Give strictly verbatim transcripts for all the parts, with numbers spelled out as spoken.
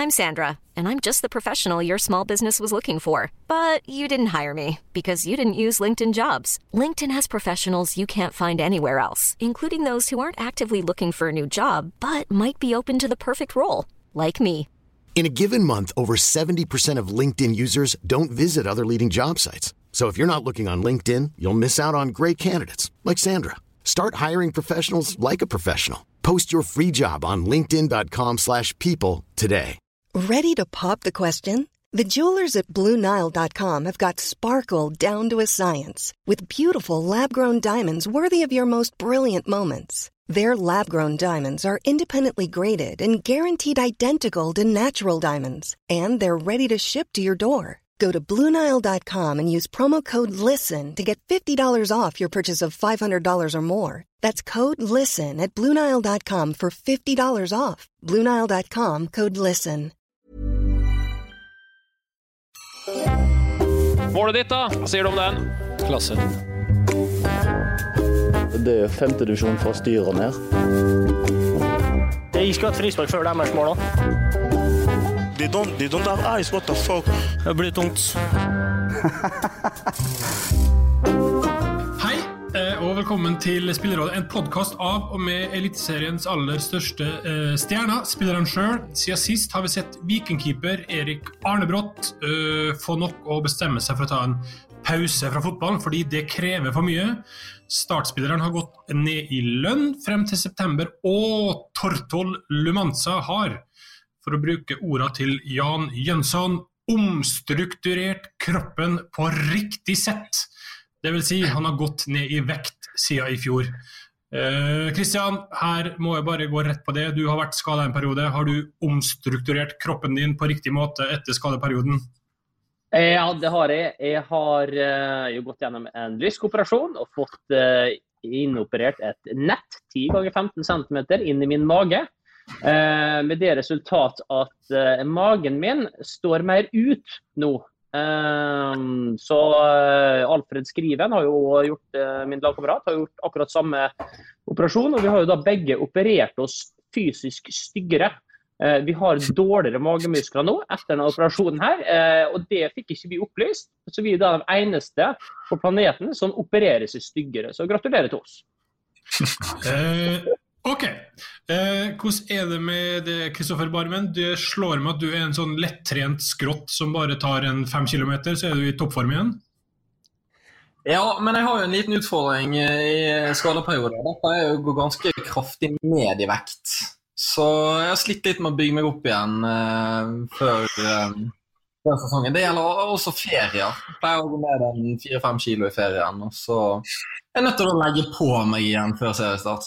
I'm Sandra, and I'm just the professional your small business was looking for. But you didn't hire me because you didn't use LinkedIn Jobs. LinkedIn has professionals you can't find anywhere else, including those who aren't actively looking for a new job, but might be open to the perfect role, like me. In a given month, over seventy percent of LinkedIn users don't visit other leading job sites. So if you're not looking on LinkedIn, you'll miss out on great candidates like Sandra. Start hiring professionals like a professional. Post your free job on linkedin.com slash people today. Ready to pop the question? The jewelers at Blue Nile dot com have got sparkle down to a science with beautiful lab-grown diamonds worthy of your most brilliant moments. Their lab-grown diamonds are independently graded and guaranteed identical to natural diamonds, and they're ready to ship to your door. Go to Blue Nile dot com and use promo code LISTEN to get fifty dollars off your purchase of five hundred dollars or more. That's code LISTEN at Blue Nile dot com for fifty dollars off. Blue Nile dot com, code LISTEN. Målet ditt da, hva sier du om den? Klasse. Det er femte divisjon for styrer ned. Jeg skal ha et frispark før deres mål da. They don't, they don't have eyes, what the fuck? Det blir tungt. Hei, og velkommen til Spillerrådet, en podcast av og med Eliteseriens aller største uh, stjerner, spilleren selv. Siden sist har vi sett Vikingkeeper Erik Arnebrott uh, få nok å bestemme seg for å ta en pause fra fotballen, fordi det krever for mye. Startspilleren har gått ned i lønn frem til september, og Tortol Lumanza har, for å bruke orda til Jan Jønsson, omstrukturert kroppen på riktig sett. Det vil si, han har gått ned i vekt siden i fjor. Eh, Kristian, her må jeg bare gå rett på det. Du har vært skadet en periode. Har du omstrukturert kroppen din på riktig måte etter skadeperioden? Ja, det har jeg. Jeg har uh, jo gått gjennom en lyskoperasjon og fått uh, innoperert et nett ti ganger femten centimeter inn i min mage. Uh, med det resultat at uh, magen min står mer ut nå. Uh, så uh, Alfred Skriven har jo gjort, uh, min lagkamerat, har gjort akkurat samme operasjon, og vi har jo da begge operert oss fysisk styggere. Vi har dårligere magemuskler nå etter denne operasjonen her, og det fikk ikke vi opplyst, så vi er da den eneste på planeten som opereres i styggere, så gratulerer til oss. eh, ok, eh, hvordan er det med det, Kristoffer Barmen? Det slår meg at du er en sånn lettrent skrott som bare tar en fem kilometer, så er du i toppform igjen? Ja, men jeg har jo en liten utfordring i skadeperioden. Dette er jo gå ganske kraftig ned i vekt. Så jeg har slitt litt med å bygge meg opp igjen uh, før, uh, før sesongen. Det gjelder også ferier. Jeg pleier å gå ned en fire fem kilo i ferien, og så er jeg nødt til å legge på meg igjen før seriestart.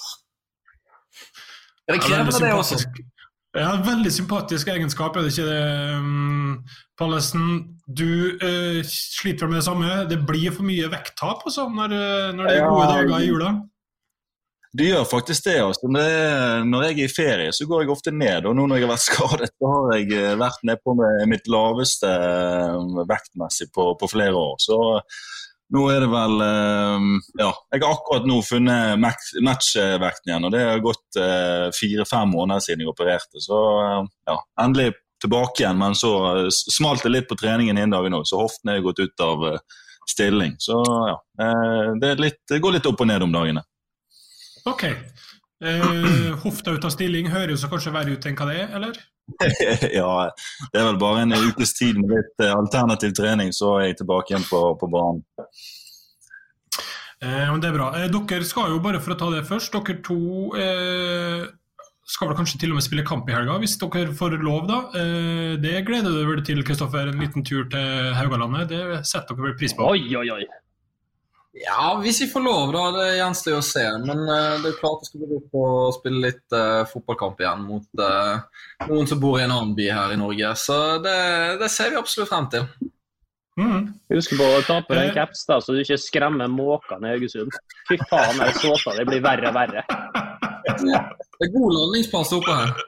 Er det krevende ja, det også? Ja, veldig sympatisk egenskap, er det ikke det, um, Pallesen? Du uh, sliter med det samme. Det blir for mye vekttap og sånn når, når det er gode dager i jula. Det gjør faktisk det, altså. Det er, når jeg er i ferie så går jeg ofte ned, og nå når jeg har vært skadet så har jeg vært ned på med mitt laveste vektmessig på, på flere år. Så nå er det vel, ja, jeg har akkurat nå funnet matchvekten igjen, og det har gått fire-fem måneder siden jeg opererte. Så ja, endelig tilbake igjen, men så smalt det litt på treningen en dag nå, så hoften er gått ut av stilling. Så ja, det, er litt, det går litt opp og ned om dagene. Ok, eh, hofta ut av stilling hører jo så kanskje verre ut enn hva det er, eller? Ja, det er vel bare en ukes tid med litt alternativ trening, så er jeg tilbake igjen på, på banen. Eh, men det er bra. Eh, dere skal jo, bare for å ta det først, dere to eh, skal vel kanskje til og med spille kamp i helga, hvis dere får lov da. Eh, det gleder du vel til, Kristoffer, en liten tur til Haugalandet, det setter dere vel pris på. Oi, oi, oi. Ja, hvis vi får lov da, det gjenstår jo å se, men uh, det er klart det skal bli på å spille litt uh, fotballkamp igjen mot uh, noen som bor i en annen by her i Norge, så det, det ser vi absolutt frem til. Mm. Husk på å ta på den caps da, så du ikke skremmer måkene i Haugesund. Fy faen, jeg såta, det blir verre og verre. Ja, det er god landingsplass oppe her.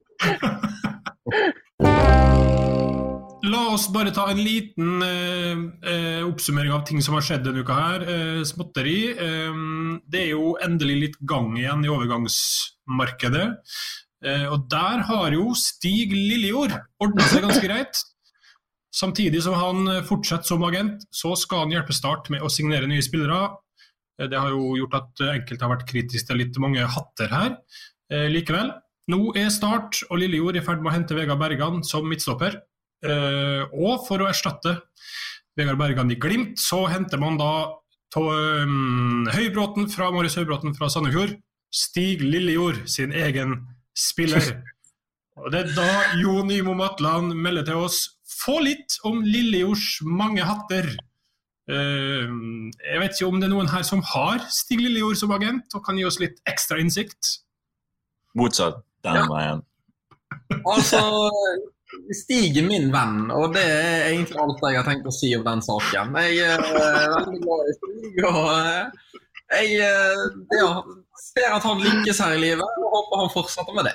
La oss bare ta en liten eh, eh, oppsummering av ting som har skjedd denne uka her. Eh, småtteri. Eh, det er jo endelig litt gang igjen i overgangsmarkedet. Og der har jo Stig Lillejord ordnet seg ganske greit. Samtidig som han fortsetter som agent, så skal han hjelpe Start med å signere nye spillere. Det har jo gjort at enkelte har vært kritisk til litt mange hatter her. Likevel, nå er Start og Lillejord i ferd med å hente Vegard Bergan som midtstopper. Og for å erstatte Vegard Bergan i Glimt, så henter man da um, Høybråten fra Marius Høybråten fra Sandefjord, Stig Lillejord, sin egen spiller. Og det er da Jon Nymo Matland melder til oss, få litt om Lillejords mange hatter. Uh, jeg vet ikke om det er noen her som har Stig Lillejord som agent, og kan gi oss litt ekstra innsikt. Motsatt, den veien. Altså... Stig er min venn, og det er egentlig alt jeg har tenkt å si om den saken. Jeg er veldig glad i Stig, og jeg ja, ser at han lykkes her i livet, og håper han fortsetter med det.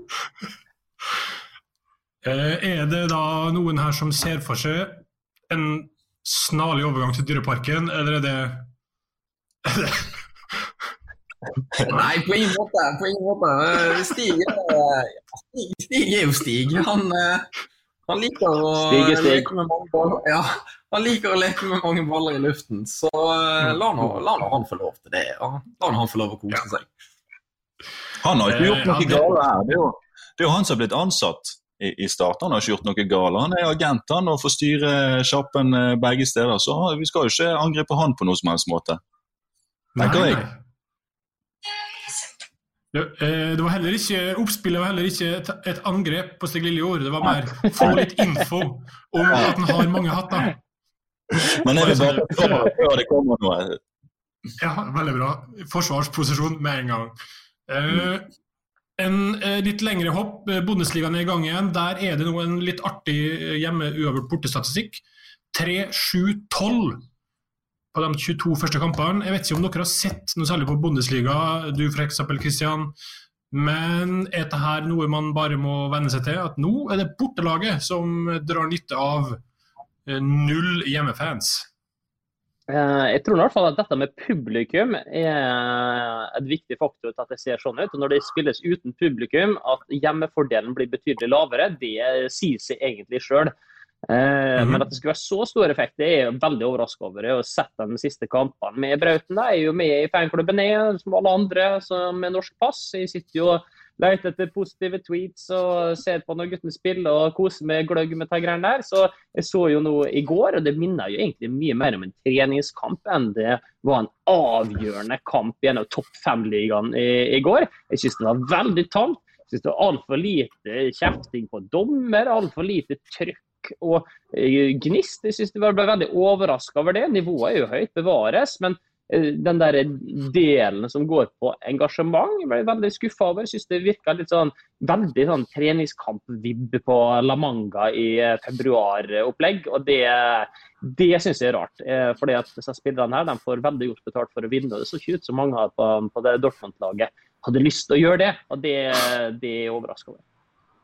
Er det da noen her som ser for seg en snarlig overgang til Dyreparken, eller er det... Er det... Nei, på ingen måte, på ingen måte. Stig, Stig, Stig er jo Stig. Han, han liker å Stig er Stig. leke med mange baller. Ja, han liker å leke med mange baller i luften, så la nå, la nå han få lov til det. Ja. La nå han få lov å kose seg. Han har ikke gjort noe gale her. Det er, jo, det er jo han som har blitt ansatt i, i Start. Han har ikke gjort noe gale. Han er agent, han, og får styre kjappen begge steder. Så vi skal jo ikke angripe han på noen som helst måte. Tenker jeg. Det var heller ikke, oppspillet var heller ikke et, et angrep på Stig Lillejord, det var mer få litt info om at han har mange hatter. Men jeg vil bare før det kommer noe. Ja, veldig bra. Forsvarsposisjon med en gang. Uh, en uh, litt lengre hopp, Bundesligaen er i gang igjen, der er det noe en litt artig hjemme uavgjort bortestatistikk. tre sju tolv på de tjueto første kampene. Jeg vet ikke om dere har sett noe særlig på Bundesliga, du for eksempel, Christian, men er dette her noe man bare må venne seg til, at nå er det bortelaget som drar nytte av null hjemmefans? Jeg tror i hvert fall at dette med publikum er et viktig faktor til at det ser sånn ut, og når det spilles uten publikum, at hjemmefordelen blir betydelig lavere, det sier seg egentlig selv. Eh, mm-hmm. Men at det skulle være så stor effekt, det er jeg veldig overrasket over. Jeg har sett de siste kampene med Brauten. Jeg er jo med i fanklubben jeg, som alle andre som med norsk pass. Jeg sitter jo og leter etter positive tweets og ser på når guttene spiller og koser med gløgg med de greiene der. Så jeg så jo noe i går, og det minner jo egentlig mye mer om en treningskamp enn det var en avgjørende kamp i en av topp fem-ligaen i, i går. Jeg synes det var veldig tamt. Jeg synes det var alt for lite kjefting på dommer, alt for lite trykk og gnist. Jeg synes det var veldig overrasket over det. Nivået er jo høyt, bevares, men den der delen som går på engasjement, jeg ble veldig skuffet over. Jeg synes det virket litt sånn, veldig sånn treningskamp-vibb på La Manga i februar-opplegg, og det, det synes jeg er rart. Fordi at disse spillerne her, de får veldig godt betalt for å vinne, og det så ikke ut som mange på, på det Dortmund-laget hadde lyst til å gjøre det, og det, det er overrasket over.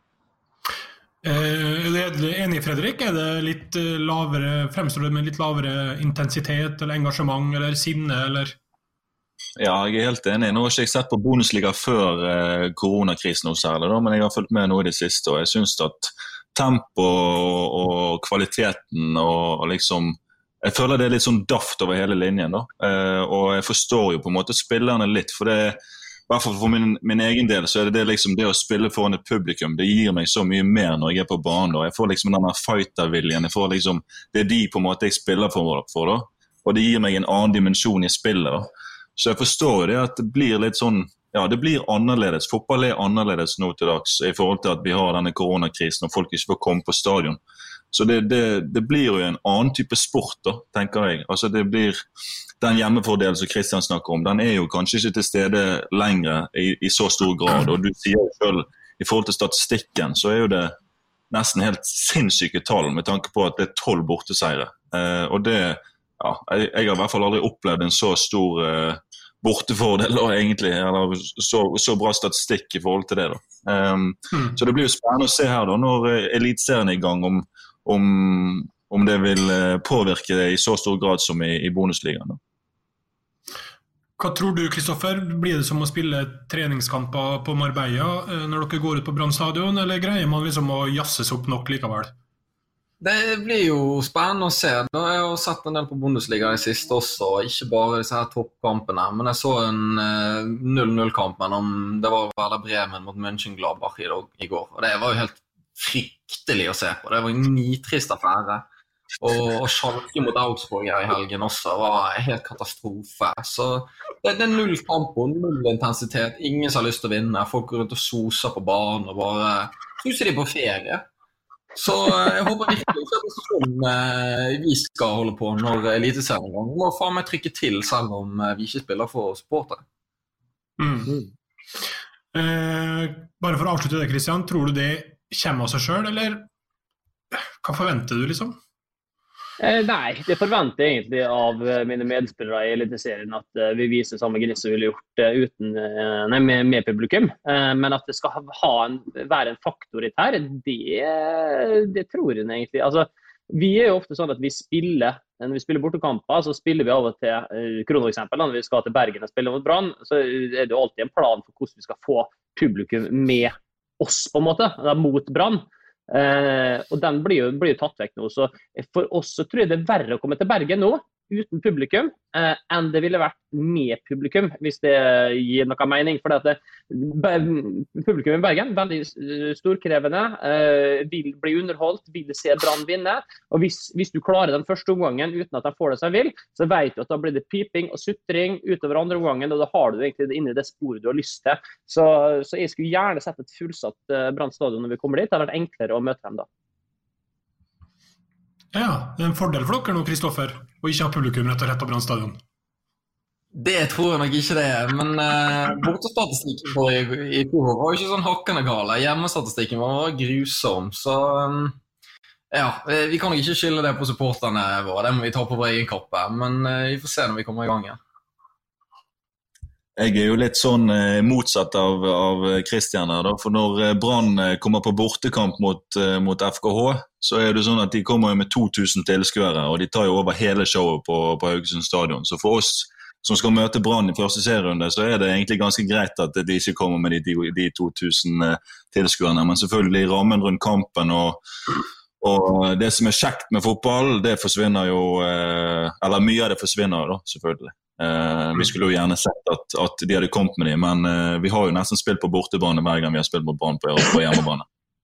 Er du enig, Fredrik? Er det litt lavere, fremstår det med litt lavere intensitet eller engasjement eller sinne? Eller? Ja, jeg er helt enig. Nå har ikke jeg sett på Bundesliga før eh, koronakrisen noe særlig, da, men jeg har fulgt med nå i det siste, og jeg synes at tempo og, og kvaliteten og, og liksom, jeg føler det er litt sånn daft over hele linjen da, eh, og jeg forstår jo på en måte spillerne litt, for det i hvert fall for min, min egen del så er det det, liksom, det å spille foran et publikum, det gir meg så mye mer når jeg er på banen. Da. Jeg får liksom denne fighterviljen, jeg får liksom, det er de på en måte jeg spiller for, for da. Og det gir meg en annen dimensjon i spillet. Da. Så jeg forstår det at det blir litt sånn, ja det blir annerledes. Fotball er annerledes nå til dags i forhold til at vi har denne koronakrisen og folk ikke får komme på stadion. Så det, det, det blir jo en annen type sport da, tenker jeg. Altså det blir... Den hjemmefordelen som Christian snakker om, den er jo kanskje ikke til stede lenger i, i så stor grad, og du sier jo selv, i forhold til statistikken, så er jo det nesten helt sinnssyke tall med tanke på at det er tolv borteseiere. Eh, og det, ja, jeg, jeg har i hvert fall aldri opplevd en så stor eh, bortefordel, og egentlig, eller så, så bra statistikk i forhold til det da. Um, mm. Så det blir jo spennende å se her da, når elitserien er i gang, om, om, om det vil påvirke det i så stor grad som i, i bonusligaen da. Hva tror du, Kristoffer? Blir det som å spille treningskamper på Marbella når dere går ut på Brann stadion, eller greier man liksom å jasses opp nok likevel? Det blir jo spennende å se. Da har jeg jo sett en del på Bundesliga i siste også, ikke bare disse her toppkampene, men jeg så en null null-kamp mellom, det var Werder Bremen mot Mönchengladbach i, i går, og det var jo helt fryktelig å se på. Det var en nitrist affære. Og, og Schalke mot Augsburg her i helgen også var en helt katastrofe. Så det, det er null tempo, null intensitet, ingen som har lyst til å vinne. Folk går rundt og soser på banen og bare huser de på ferie. Så jeg håper virkelig ikke at det er sånn vi skal holde på når eliteserien går. Vi må faen meg trykke til selv om vi ikke spiller for supporter. Mm. Eh, bare for å avslutte det, Kristian, tror du det kommer av seg selv, eller hva forventer du liksom? Eh, nei, det forventer jeg egentlig av mine medspillere i eliteserien at uh, vi viser samme gnist som vi ville gjort uh, uten, uh, nei, med, med publikum. Uh, men at det skal ha en, være en faktor i det her, det, det tror jeg egentlig. Altså, vi er jo ofte sånn at vi spiller, når vi spiller bortekamper, så spiller vi av og til, uh, kroneksempel, når vi skal til Bergen og spille mot Brann, så er det jo alltid en plan for hvordan vi skal få publikum med oss på en måte, da, mot Brann. Uh, og den blir jo, blir jo tatt vekk nå, så for oss så tror jeg det er verre å komme til Bergen nå uten publikum uh, enn det ville vært med publikum, hvis det gir noe mening, for det at publikum i Bergen veldig storkrevende, uh, vil bli underholdt, vil se Brann vinne, og hvis, hvis du klarer den første omgangen uten at de får det som vil, så vet du at da blir det piping og sutring utover andre omgangen, og da har du egentlig det inne i det sporet du har lyst til. Så, så jeg skulle gjerne sett et fullsatt uh, Brann stadion når vi kommer dit. Det har vært enklere å møte dem da. Ja, det er en fordel for dere nå, Kristoffer, å ikke ha publikum rett og rett på Brann stadion. Det tror jeg nok ikke det er, men uh, bortestatistikken for i, i fjor var jo ikke sånn hakkende gale. Hjemmestatistikken var grusom, så um, ja, vi kan nok ikke skylde det på supporterne våre, det må vi ta på vår egen kappe, men uh, vi får se når vi kommer i gang igjen. Jeg er jo litt sånn eh, motsatt av, av Christian her da, for når eh, Brann eh, kommer på bortekamp mot, eh, mot F K H, så er det sånn at de kommer jo med to tusen tilskuere, og de tar jo over hele showet på, på Haugesund stadion. Så for oss som skal møte Brann i første serierunde, så er det egentlig ganske greit at de ikke kommer med de, de to tusen eh, tilskuerne, men selvfølgelig rammen rundt kampen og, og det som er kjekt med fotball, det forsvinner jo, eh, eller mye av det forsvinner da, selvfølgelig. Uh, vi skulle jo gjerne sett at, at de hadde kommet med dem, men uh, vi har jo nesten spilt på bortebane hver gang vi har spilt på Brann på, på hjemmebane.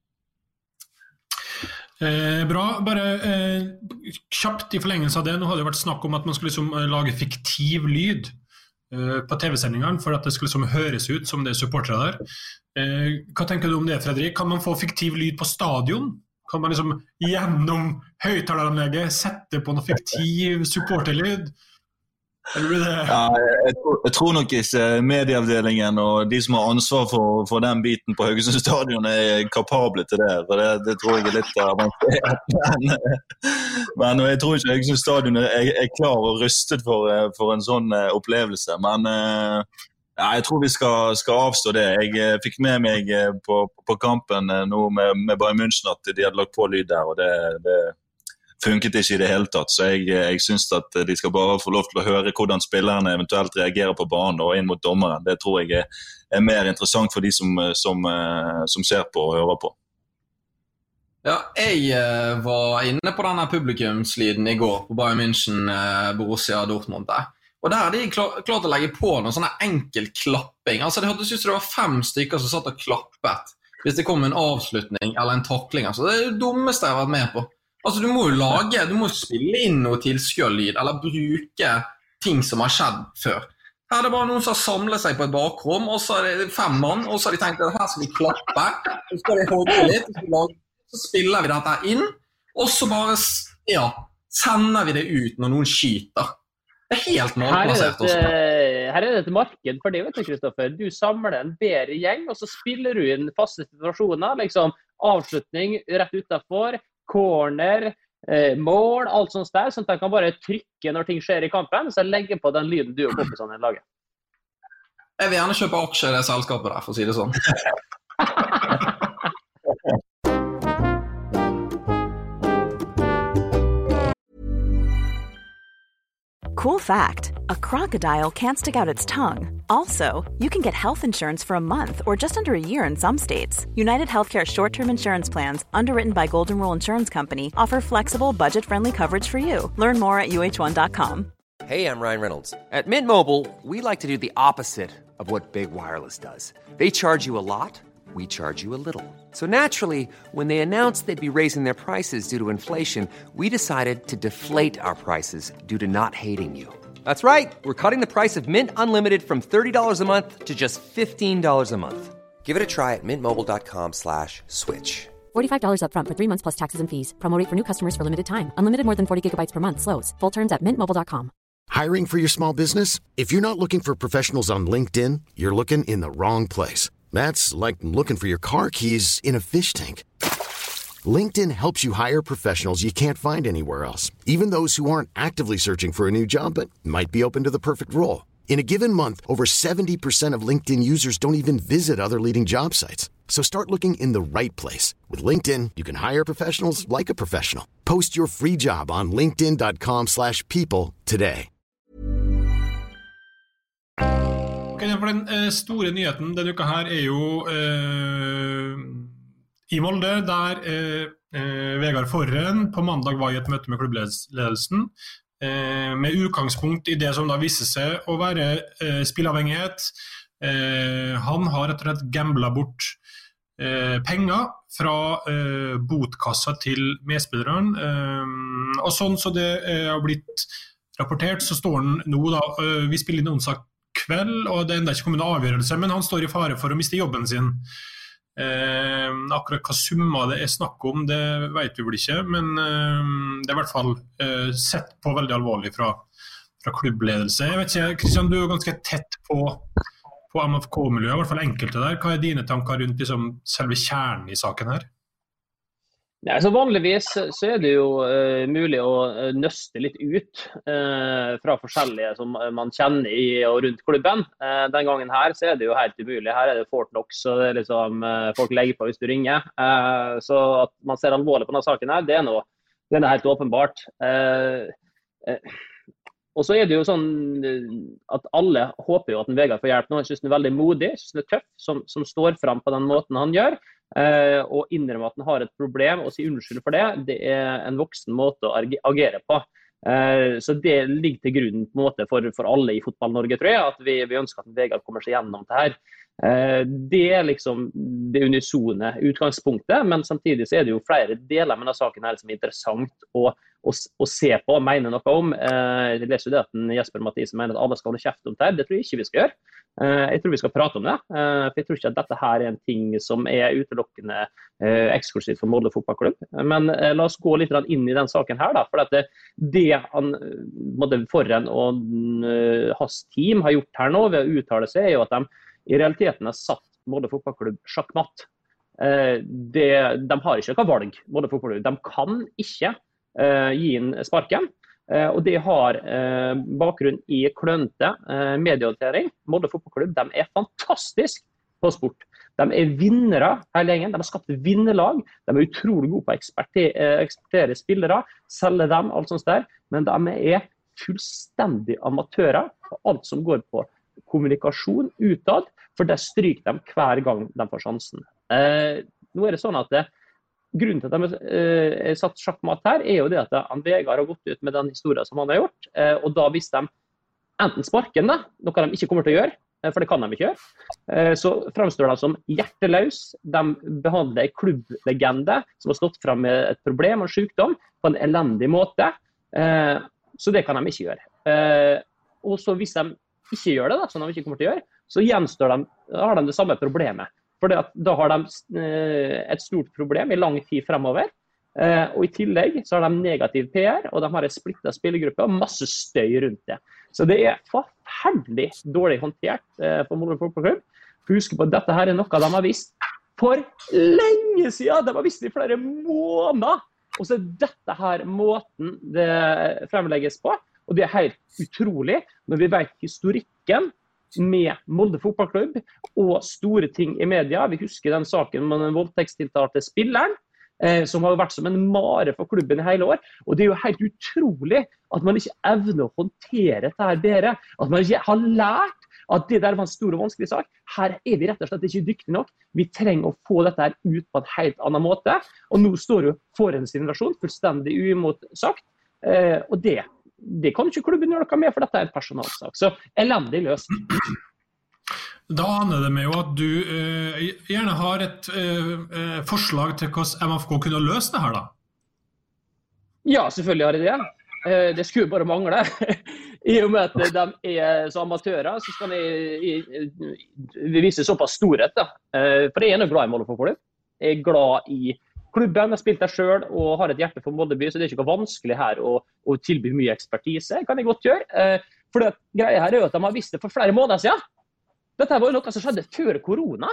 Eh, bra, bare eh, kjapt i forlengelse av det, nå hadde det vært snakk om at man skulle liksom, lage fiktiv lyd eh, på T V-sendingene for at det skulle liksom, høres ut som det er supportere der. Eh, hva tenker du om det, Fredrik? Kan man få fiktiv lyd på stadion? Kan man liksom gjennom høyttaleranlegget sette på noe fiktiv supporterlyd? Ja, jeg, tror, jeg tror nok ikke medieavdelingen og de som har ansvar for, for den biten på Haugesund stadion er kapable til det, for det, det tror jeg er litt avansert. Men, men jeg tror ikke Haugesund stadion er, er klar og rustet for, for en sånn opplevelse, men ja, jeg tror vi skal, skal avstå det. Jeg fikk med meg på, på kampen nå med, med Bayern München at de hadde lagt på lyd der, og det, det funket ikke i det hele tatt, så jeg, jeg synes at de skal bare få lov til å høre hvordan spillerne eventuelt reagerer på banen og inn mot dommeren. Det tror jeg er, er mer interessant for de som, som, som ser på og hører på. Ja, jeg var inne på denne publikumslyden i går på Bayern München, Borussia Dortmund der. Og der hadde de klar, klart å legge på noen sånne enkel klapping. Altså det hørtes ut som det var fem stykker som satt og klappet hvis det kom en avslutning eller en takling. Altså, det er det dummeste jeg har vært med på. Altså du må jo lage, du må spille inn noe tilskuerlyd, eller bruke ting som har skjedd før. Her er det bare noen som har samlet seg på et bakrom, og så er det fem mann, og så har de tenkt at her skal vi klappe, så skal vi holde litt, så spiller vi dette inn, og så bare, ja, sender vi det ut når noen skyter. Det er helt malplassert også. Her er det et marked for det, vet du, Kristoffer. Du samler en bedre gjeng, og så spiller du inn faste situasjoner, liksom avslutning rett utenfor, corner, eh, mål, alt sånt der, sånn at jeg kan bare trykke når ting skjer i kampen, så jeg legger på den lyden du og kompisene i laget. Jeg vil gjerne kjøpe aksjer i det selskapet der, for å si det sånn. Cool fact, a crocodile can't stick out its tongue. Also, you can get health insurance for a month or just under a year in some states. United Healthcare short-term insurance plans, underwritten by Golden Rule Insurance Company, offer flexible, budget-friendly coverage for you. Learn more at U H one dot com. Hey, I'm Ryan Reynolds. At Mint Mobile, we like to do the opposite of what Big Wireless does. They charge you a lot, we charge you a little. So naturally, when they announced they'd be raising their prices due to inflation, we decided to deflate our prices due to not hating you. That's right. We're cutting the price of Mint Unlimited from thirty dollars a month to just fifteen dollars a month. Give it a try at mintmobile.com slash switch. forty-five dollars up front for three months plus taxes and fees. Promo rate for new customers for limited time. Unlimited more than forty gigabytes per month. Slows full terms at mint mobile dot com. Hiring for your small business? If you're not looking for professionals on LinkedIn, you're looking in the wrong place. That's like looking for your car keys in a fish tank. LinkedIn helps you hire professionals you can't find anywhere else, even those who aren't actively searching for a new job but might be open to the perfect role. In a given month, over seventy percent of LinkedIn users don't even visit other leading job sites. So start looking in the right place. With LinkedIn, you can hire professionals like a professional. Post your free job on linkedin dot com slash people today. Okay, for den eh, store nyheten denne uka her er jo eh, i Molde, der eh, eh, Vegard Forren på mandag var i et møte med klubbledelsen eh, med utgangspunkt i det som da viste seg å være eh, spilleavhengighet. Eh, han har rett og slett gamblet bort eh, penger fra eh, botkassa til medspilleren, eh, og sånn så det eh, har blitt rapportert, så står han nå da, eh, vi spiller inn onsdag kveld, og det er enda ikke kommet noen avgjørelse, men han står i fare for å miste jobben sin. Eh, akkurat hva summa det er snakk om, det vet vi vel ikke, men eh, det er i hvert fall eh, sett på veldig alvorlig fra, fra klubbledelse. Jeg vet ikke, Kristian, du er ganske tett på, på M F K-miljøet, i hvert fall enkelte der. Hva er dine tanker rundt liksom, selve kjernen i saken her? Ja, så vanligvis så er det jo uh, mulig å uh, nøste litt ut uh, fra forskjellige som man kjenner i og rundt klubben. Uh, den gangen her så er det jo helt umulig. Her er det Fort Knox, så det er liksom, uh, folk legger på hvis du ringer. Uh, så at man ser alvorlig på denne saken her, det er noe, det er helt åpenbart. Uh, uh, og så er det jo sånn at alle håper jo at en Vegard får hjelp nå. Jeg synes den er veldig modig, jeg synes den er tøff, som, som står frem på den måten han gjør. Uh, og innrømme at den har et problem og si unnskyld for det, det er en voksen måte å agere på. Uh, så det ligger til grunn på en måte for, for alle i fotball-Norge, tror jeg, at vi, vi ønsker at Vegard kommer seg gjennom det her. Uh, det er liksom det unisone utgangspunktet, men samtidig så er det jo flere deler med denne saken her som er interessant å, å, å se på og mene noe om. Uh, jeg leser jo det at Jesper Mathisen mener at alle skal holde kjeft om det her, det tror jeg ikke vi skal gjøre. Uh, jeg tror vi skal prate om det, uh, for jeg tror ikke at dette her er en ting som er utelukkende uh, eksklusivt for Molde fotballklubb. Men uh, la oss gå litt inn i den saken her, da, for at det, det han måtte Forren og uh, hans team har gjort her nå ved å uttale seg, er jo at de i realiteten har satt Molde fotballklubb sjakkmatt. Uh, det, de har ikke noe valg, Molde fotballklubb. De kan ikke uh, gi inn sparken. Uh, og det har uh, bakgrunn i klønete uh, medieorientering. Molde fotballklubb, de er fantastisk på sport. De er vinnere hele gjengen, de har skapt vinnerlag, de er utrolig gode på å eksportere, eksportere spillere, selge dem, alt sånt der, men de er fullstendig amatører på alt som går på kommunikasjon utad, for det stryker de hver gang de får sjansen. Uh, nå er det sånn at det Grunnen til at de uh, er satt sjakkmatt her, er jo det at han Vegard har gått ut med den historien som han har gjort, uh, og da hvis de enten sparken, da, noe de ikke kommer til å gjøre, uh, for det kan de ikke gjøre, uh, så fremstår de som hjerteløs, de behandler en klubblegende som har stått frem med et problem og sykdom på en elendig måte, uh, så det kan de ikke gjøre. Uh, og så hvis de ikke gjør det, da, som de ikke kommer til å gjøre, så gjenstår de, har de det samme problemet. For da har de et stort problem i lang tid fremover, og i tillegg så har de negativ P R, og de har en splittet spillergruppe og masse støy rundt det. Så det er forferdelig dårlig håndtert for Molde fotballklubb. Husk på at dette her er noe de har visst for lenge siden, de har visst det i flere måneder, og så er dette her måten det fremlegges på, og det er helt utrolig når vi vet historikken med Molde fotballklubb og store ting i media. Vi husker den saken med den voldtektstiltalte spilleren. eh, som har vært som en mare for klubben i hele år. Og det er jo helt utrolig at man ikke evner å håndtere dette her bedre. At man ikke har lært at det der var en stor og vanskelig sak. Her er vi rett og slett ikke dyktige nok. Vi trenger å få dette her ut på en helt annen måte. Og nå står jo forens generasjon fullstendig uimotsagt. Eh, og det, det kan ikke klubben gjøre noe med, for dette er en personalsak. Så elendig løst. Da aner det meg jo at du eh, gjerne har et eh, forslag til hvordan M F K kunne løse det her da. Ja, selvfølgelig har jeg det. Eh, det skulle bare mangle. I og med at de er så amatører, så skal de vise såpass storhet da. Eh, for jeg er noe glad i Molde fotball. Jeg er glad i klubben, jeg har spilt der selv og har et hjerte for Moldeby, så det er ikke vanskelig her å, å tilby mye ekspertise. Det kan jeg godt gjøre. Eh, for det greia her er jo at de har visst det for flere måneder siden. Dette var jo noe som skjedde før korona.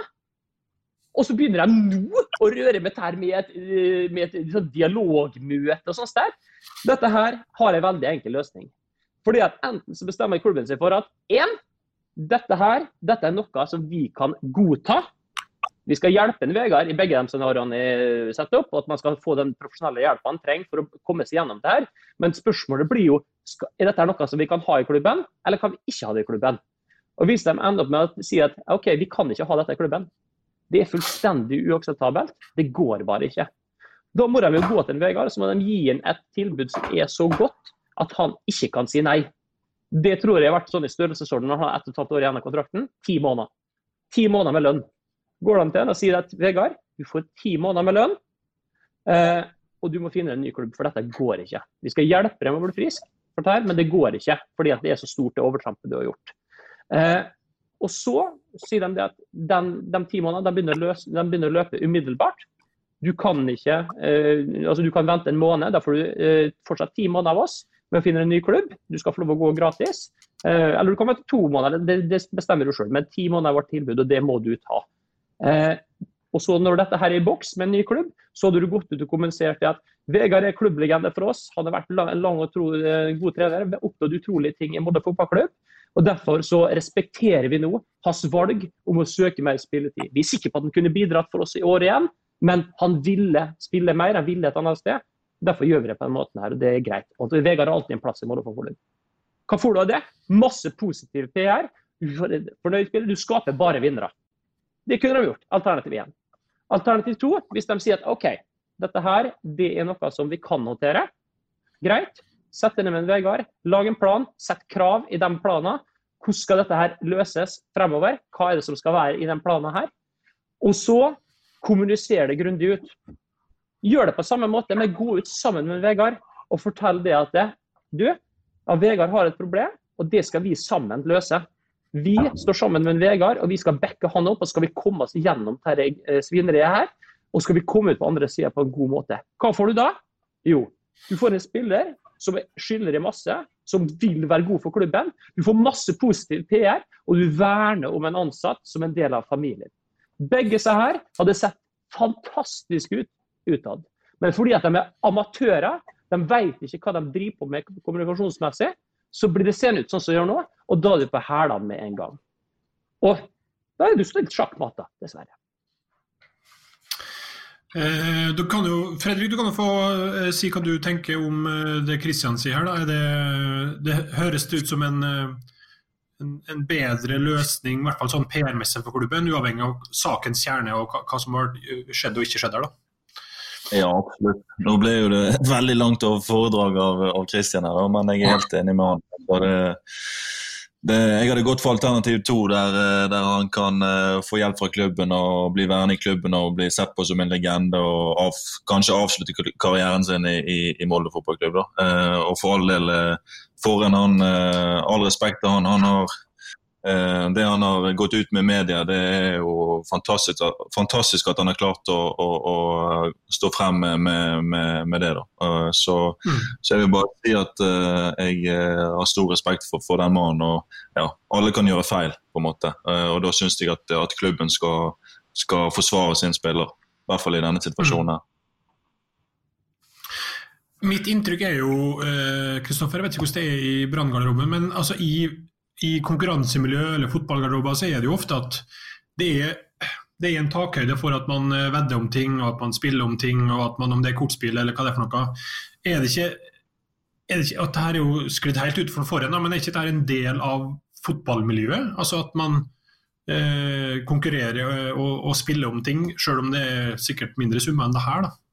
Og så begynner de nå å røre med dette med et, med et, et dialogmøte og sånt der. Dette her har en veldig enkel løsning. Fordi at enten så bestemmer klubben seg for at en, dette her, dette er noe som vi kan godta. Vi skal hjelpe en Vegard i begge de scenarioene jeg setter opp, og at man skal få den profesjonelle hjelpen han trenger for å komme seg gjennom det her. Men spørsmålet blir jo, er dette noe som vi kan ha i klubben, eller kan vi ikke ha det i klubben? Og hvis de ender opp med å si at ok, vi kan ikke ha dette i klubben, det er fullstendig uakseptabelt, det går bare ikke. Da må de jo gå til en Vegard, så må de gi en et tilbud som er så godt at han ikke kan si nei. Det tror jeg har vært sånn i størrelsesorden når han har ett og et halvt år igjen av kontrakten, ti måneder. Ti måneder med lønn. Går de til og sier at Vegard, du får ti måneder med lønn, eh, og du må finne en ny klubb, for dette går ikke. Vi skal hjelpe dem å bli frisk, for det her, men det går ikke, fordi at det er så stort det overtrampet du har gjort. Eh, og så sier de det at den, de ti månedene de begynner, løse, de begynner å løpe umiddelbart. Du kan ikke, eh, altså du kan vente en måned, da får du eh, fortsatt ti måneder av oss med å finne en ny klubb. Du skal få lov å gå gratis. Eh, eller du kan vente to måneder, det, det bestemmer du selv, men ti måneder var tilbud, og det må du ta. Eh, og så når dette her er i boks med en ny klubb, så hadde du gått ut og kommunisert at Vegard er klubblegende for oss, han har vært en lang og tro, god trener, oppnådd utrolige ting i Molde fotballklubb. Og derfor så respekterer vi nå hans valg om å søke mer spilletid. Vi er sikre på at han kunne bidratt for oss i år igjen, men han ville spille mer, han ville et annet sted. Derfor gjør vi det på den måten her, og det er greit. Og Vegard har alltid en plass i Molde fotballklubb. Hva får du av det? Masse positiv P R. Fornøyd spiller, du skaper bare vinnere. Det kunne de gjort. Alternativ én. Alternativ to, hvis de sier at ok, dette her, det er noe som vi kan notere. Greit. Sett ned med en Vegard, lag en plan, sett krav i den planen. Hvordan skal dette her løses fremover? Hva er det som skal være i den planen her? Og så kommuniser det grundig ut. Gjør det på samme måte, men gå ut sammen med Vegard og fortell det at det, du, ja, Vegard har et problem, og det skal vi sammen løse. Vi står sammen med en Vegard, og vi skal backe han opp, og skal vi komme oss gjennom dette svineriet her, og skal vi komme ut på andre siden på en god måte. Hva får du da? Jo, du får en spiller som skylder i masse, som vil være god for klubben. Du får masse positiv P R, og du verner om en ansatt som en del av familien. Begge så her hadde sett fantastisk ut utad. Men fordi at de er amatører, de vet ikke hva de driver på med kommunikasjonsmessig, så blir det seende ut sånn som det gjør nå, og da er du på hælene med en gang. Og da er du så litt sjakkmatta, dessverre. Eh, du kan jo, Fredrik, du kan jo få eh, si hva du tenker om eh, det Kristian sier her. Da. Er det, det høres det ut som en, en, en bedre løsning, i hvert fall sånn P R-messig for klubben, uavhengig av sakens kjerne og hva, hva som har skjedd og ikke skjedd her da? Ja, absolutt. Nå ble jo det et veldig langt over foredrag av, av Kristian her, men jeg er helt enig med han. Det, det, jeg hadde gått for alternativ to, der, der han kan uh, få hjelp fra klubben og bli værende i klubben og bli sett på som en legende og av, kanskje avslutte karrieren sin i, i, i Molde fotballklubb. Da. Uh, og for all del, uh, for en han, uh, all respekt til han, han har uh, det han har gått ut med media, det er jo fantastisk, fantastisk at han har klart å, å, å stå frem med, med, med det. Da. Uh, så, mm. så jeg vil bare si at uh, jeg uh, har stor respekt for, for den mannen, og ja, alle kan gjøre feil på en måte. Uh, og da synes jeg at, at klubben skal, skal forsvare sin spiller, i hvert fall i denne situasjonen her. Mitt inntrykk er jo, Kristoffer, jeg vet ikke hvordan det er i brandgarderoben, men altså i, i konkurransemiljø eller fotballgarderober så er det jo ofte at det er, det er en takhøyde for at man vedder om ting, og at man spiller om ting, og at man om det er kortspill eller hva det er for noe. Er det ikke, er det ikke at det her er jo sklitt helt ut for forhånd, men er ikke det en del av fotballmiljøet? Altså at man eh, konkurrerer og, og spiller om ting, selv om det er sikkert mindre summer enn det her da?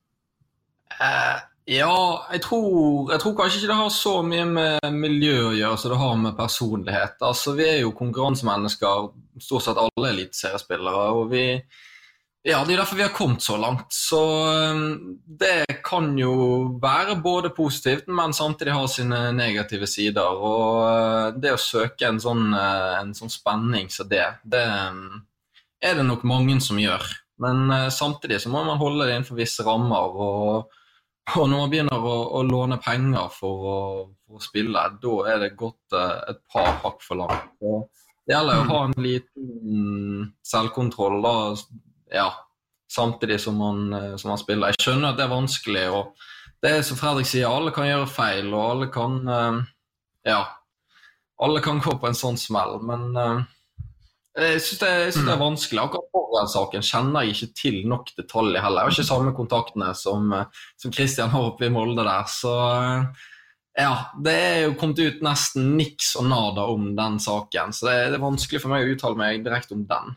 Uh, ja, jeg tror, jeg tror kanskje ikke det har så mye med miljø å gjøre så det har med personlighet. Altså, vi er jo konkurransemennesker, stort sett alle eliteseriespillere, og vi, ja, det er derfor vi har kommet så langt. Så um, det kan jo være både positivt, men samtidig ha sine negative sider. Og uh, det å søke en sånn, uh, en sånn spenning så det, det um, er det nok mange som gjør. Men uh, samtidig så må man holde det innenfor visse rammer, og Og når man begynner å, å låne penger for å, for å spille, da er det gått uh, et par hakk for langt. Og det gjelder jo å ha en liten selvkontroll da, ja, samtidig som man, som man spiller. Jeg skjønner at det er vanskelig, og det er som Fredrik sier, alle kan gjøre feil, og alle kan, uh, ja, alle kan gå på en sånn smell, men uh, jeg synes det, jeg synes det er vanskelig. Akkurat for den saken kjenner jeg ikke til nok detaljer heller. Jeg har ikke samme kontaktene som, som Christian har oppe i Molde der. Så ja, det er jo kommet ut nesten niks og nada om den saken. Så det, det er vanskelig for meg å uttale meg direkte om den.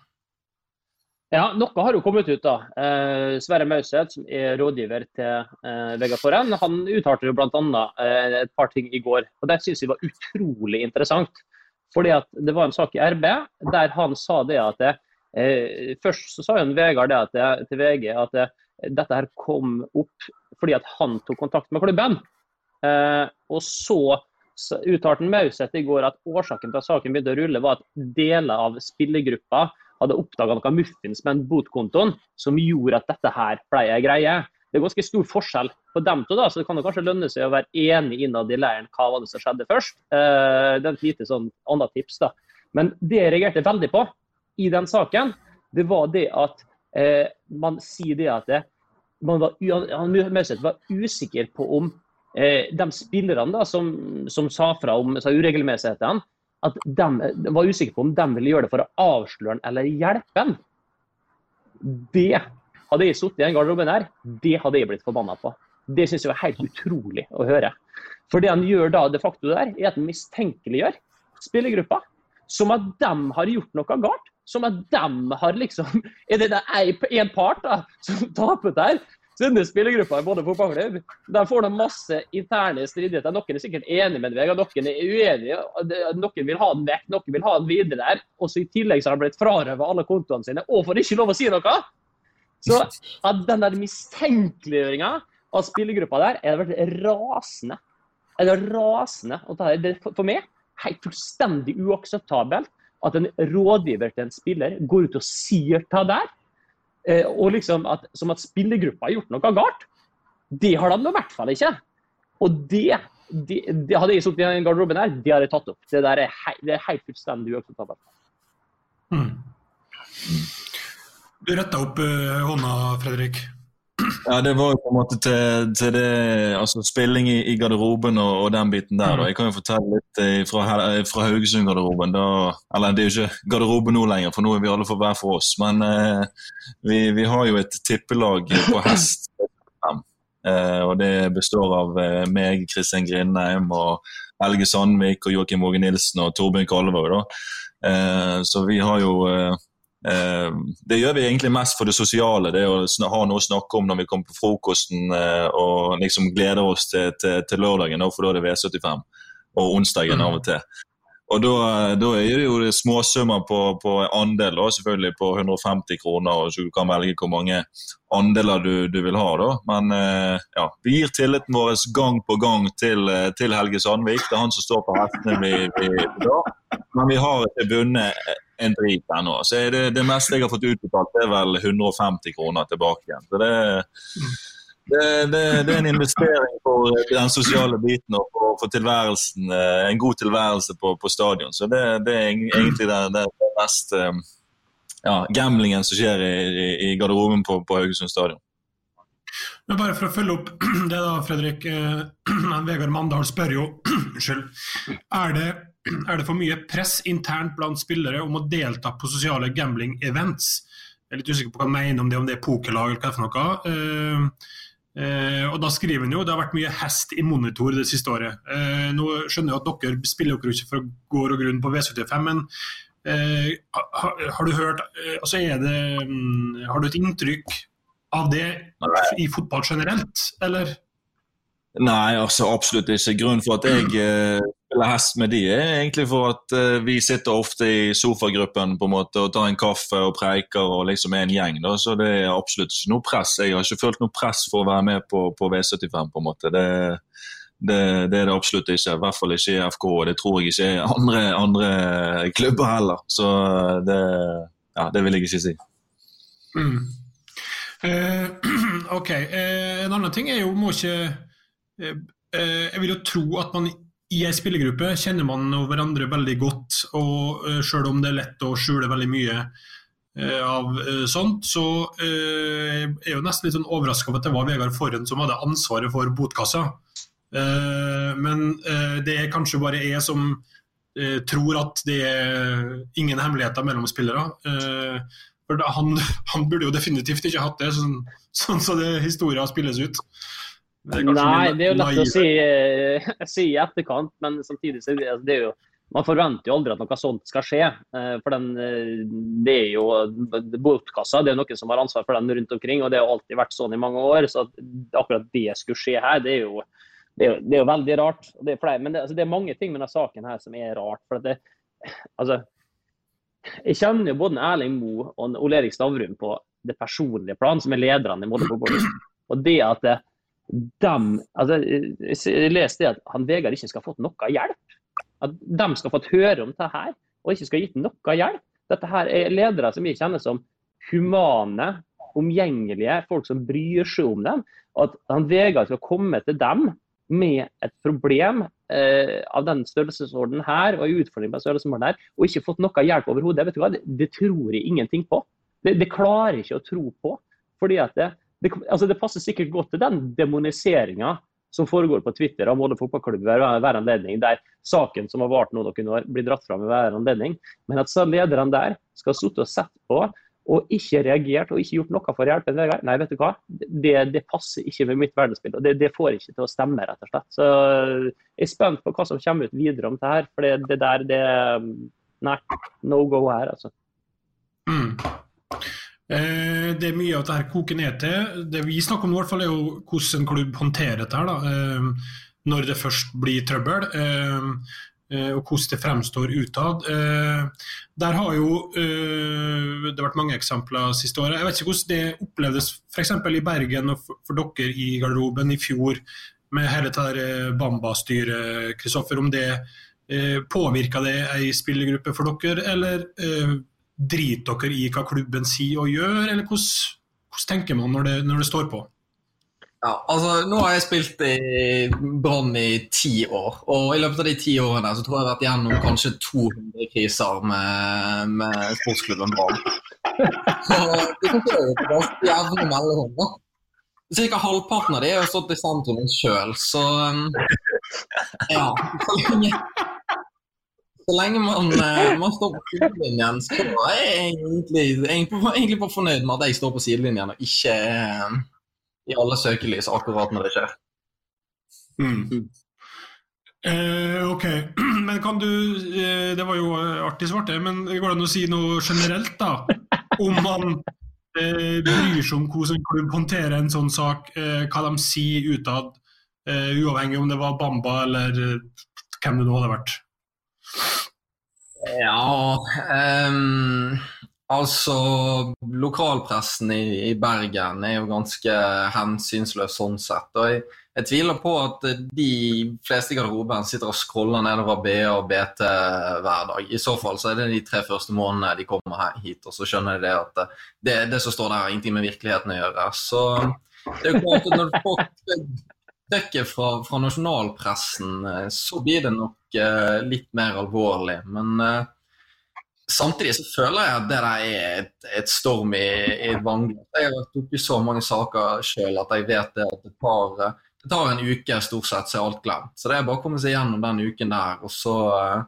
Ja, noe har jo kommet ut da. Eh, Sverre Mauseth, som er rådgiver til eh, Vegard Forhen, han uttalte jo blant annet eh, et par ting i går. Og det synes jeg var utrolig interessant. Fordi at det var en sak i R B, der han sa det at det, eh, først så sa jo en Vegard det at det, til V G at det, dette her kom opp fordi at han tok kontakt med klubben. Eh, og så, så uttalte Mauseth i går at årsaken til at saken begynte å rulle var at deler av spillergruppa hadde oppdaget noe muffins med en botkontoen som gjorde at dette her ble en greie. Det er ganske stor forskjell på dem to da, så det kan jo kanskje lønne seg å være enig innad i leiren hva var det som skjedde først. Eh, det er et lite sånn annet tips da. Men det jeg reagerte veldig på i den saken, det var det at eh, man sier det at det, man var, han var usikker på om eh, de spillerne da, som, som sa fra om sa uregelmessighetene, at de var usikre på om de ville gjøre det for å avsløre den eller hjelpe den. Det hadde jeg suttet i en garderoben her, det hadde jeg blitt forbannet på. Det synes jeg var helt utrolig å høre. For det han gjør da de facto der, er at han mistenkeliggjør spillergruppa, som at de har gjort noe galt, som at de har liksom, er det en part da, som taper der, så er det spillergruppa i både fotballklubb. Der får de masse interne stridigheter, noen er sikkert enige med Vegard, noen er uenige, noen vil ha den vekk, noen vil ha den videre der, og så i tillegg så har de blitt frarøvet alle kontoene sine, og får ikke lov å si noe. Så at den der mistenkeliggjøringen av spillergruppa der er det vært rasende. Er det rasende. Og det er for meg helt fullstendig uakseptabelt at en rådgiver til en spiller går ut og sier ta der, og liksom at, som at spillergruppa har gjort noe galt. Det har de i hvert fall ikke. Og det, det, det hadde jeg suttet i en garderoben her, det har jeg tatt opp. Det der er, hei, det er helt fullstendig uakseptabelt. Mm. Du rettet opp uh, hånda, Fredrik. Ja, det var jo på en måte til, til det, altså spilling i, i garderoben og, og den biten der. Da. Jeg kan jo fortelle litt eh, fra, fra Haugesund-garderoben. Da, eller det er jo ikke garderoben nå lenger, for nå er vi alle for hver for oss. Men eh, vi, vi har jo et tippelag på hest. Eh, og det består av eh, meg, Kristian Grindheim, og Helge Sandvik, og Joakim Åge Nilsen og Torbjørn Kalvåg. Da. Eh, så vi har jo... Eh, Uh, det gjør vi egentlig mest for det sosiale, det å ha noe å snakke om når vi kommer på frokosten uh, og liksom gleder oss til, til, til lørdagen, for da er det V syttifem og onsdagen av og til. Og da, da er det jo det småsummer på, på andel, da, selvfølgelig på hundre og femti kroner, og så du kan velge hvor mange andeler du, du vil ha. Da. Men uh, ja, vi gir tilliten vår gang på gang til, til Helge Sandvik, det er han som står på hestene vi, vi, da. Men vi har ikke bunnet en drit ennå. Så det, det meste jeg har fått utbetalt, det er vel hundre og femti kroner tilbake igjen. Så det, det, det, det er en investering for den sosiale biten og for, for tilværelsen, en god tilværelse på, på stadion. Så det, det er egentlig det, det, det mest ja, gamblingen som skjer i, i, i garderoben på, på Haugesund stadion. Men bare for å følge opp det da, Fredrik, eh, Vegard Mandal spør jo, unnskyld, er det, er det for mye press internt blant spillere om å delta på sosiale gambling-events? jeg er litt usikker på hva han mener om det, om det er pokerlag eller hva det er for noe. Uh, uh, og da skriver han jo, det har vært mye hest i monitor det siste året. Uh, nå skjønner jeg at dere spiller dere ikke for går og grunn på V syttifem, men uh, har, har du hørt, uh, altså er det, um, har du et inntrykk av det i fotball generelt, eller? Nei, altså absolutt ikke. Grunnen for at jeg eh, spiller hest med de er egentlig for at eh, vi sitter ofte i sofagruppen på en måte og tar en kaffe og preiker og liksom er en gjeng da, så det er absolutt ikke noe press. Jeg har ikke følt noe press for å være med på, på V syttifem på en måte. Det, det, det er det absolutt ikke, i hvert fall ikke i F K, og det tror jeg ikke er andre, andre klubber heller. Så det, ja, det vil jeg ikke si. Mm. Uh, ok, uh, en annen ting er jo, må ikke jeg vil jo tro at man i en spillergruppe kjenner man hverandre veldig godt, og selv om det er lett å skjule veldig mye av sånt, så er jeg jo nesten litt sånn overrasket over at det var Vegard Forhen som hadde ansvaret for botkassa. Men det er kanskje bare jeg som tror at det er ingen hemmeligheter mellom spillere. For han, han burde jo definitivt ikke hatt det, sånn, sånn så det historien spilles ut. Det Nei, det er jo lett å si, eh, si i etterkant, men samtidig så det, det er jo, man forventer jo aldri at noe sånt skal skje, eh, for den, det er jo botkassa, det er noen som har ansvar for den rundt omkring, og det har alltid vært sånn i mange år, så at akkurat det skulle skje her, det er jo, det er jo, det er jo veldig rart, det er flere, men det, altså, det er mange ting med denne saken her som er rart, for at det, altså, jeg kjenner jo både Erling Moe og Ole Erik Stavrum på det personlige plan, som er lederne i Molde fotball, og det at det Dem, altså, jeg leste det at han Vegard ikke skal ha fått noe hjelp. At de skal ha fått høre om det her, og ikke skal ha gitt noe hjelp. Dette her er ledere som vi kjenner som humane, omgjengelige, folk som bryr seg om dem. Og at han Vegard skal komme til dem med et problem eh, av den størrelsesorden her, og en utfordring på den størrelsesorden her, og ikke fått noe hjelp overhodet. Vet du hva? Det, det tror jeg ingenting på. Det, det klarer jeg ikke å tro på, fordi at det Det, altså det passer sikkert godt til den demoniseringen som foregår på Twitter av Molde fotballklubb hver, hver anledning, der saken som har vart nå noen år blir dratt fram hver anledning, men at så lederen der skal sitte og sett på og ikke reagert og ikke gjort noe for å hjelpe Vegard, nei, vet du hva, det, det passer ikke med mitt verdensbild, og det, det får ikke til å stemme rett og slett. Så jeg er spent på hva som kommer ut videre om det her, for det, det der, det, nei, no go her, altså. Mm. Det er mye av det her koker ned til. Det vi snakker om i hvert fall er jo hvordan en klubb håndterer dette her da, når det først blir trøbbel, og hvordan det fremstår utad. Der har jo det vært mange eksempler siste året. Jeg vet ikke hvordan det opplevdes for eksempel i Bergen og for dere i garderoben i fjor med hele dette Bamba-styret, Kristoffer, om det påvirket det en spillergruppe for dere, eller driter dere i hva klubben sier og gjør, eller hvordan, hvordan tenker man når det, når det står på? Ja, altså nå har jeg spilt i Brann i ti år, og i løpet av de ti årene så tror jeg jeg har vært gjennom kanskje to hundre kriser med, med sportsklubben Brann. Så det kan ikke være ganske jævlig mellom da. Cirka halvparten av det har stått i sentrum selv, så ja, så lenge Så lenge man, man står på sidelinjen, så er jeg egentlig, egentlig, egentlig bare fornøyd med at jeg står på sidelinjen og ikke er i alle søkelys akkurat når det skjer. Mm. Eh, ok, men kan du, eh, det var jo artig svart det, men går det an å si noe generelt da, om man eh, bryr seg om hvordan en klubb håndterer en sånn sak, eh, hva de sier utad, eh, uavhengig om det var Bamba eller hvem det nå hadde vært? Ja, um, altså lokalpressen i, i Bergen er jo ganske hensynsløs sånn sett, og jeg, jeg tviler på at de fleste i garderoben sitter og scroller nedover B A og B T hver dag. I så fall så er det de tre første månedene de kommer hit, og så skjønner de det at det, det som står der har ingenting med virkeligheten å gjøre. Så det er jo klart at når du får trekket fra, fra nasjonalpressen, så blir det nok uh, litt mer alvorlig, men uh, samtidig så føler jeg at det der er et, et storm i, i et vannglass. Jeg har vært oppe i så mange saker selv at jeg vet det at det tar, det tar en uke stort sett så er alt glemt. Så det er bare å komme seg gjennom den uken der, og så uh,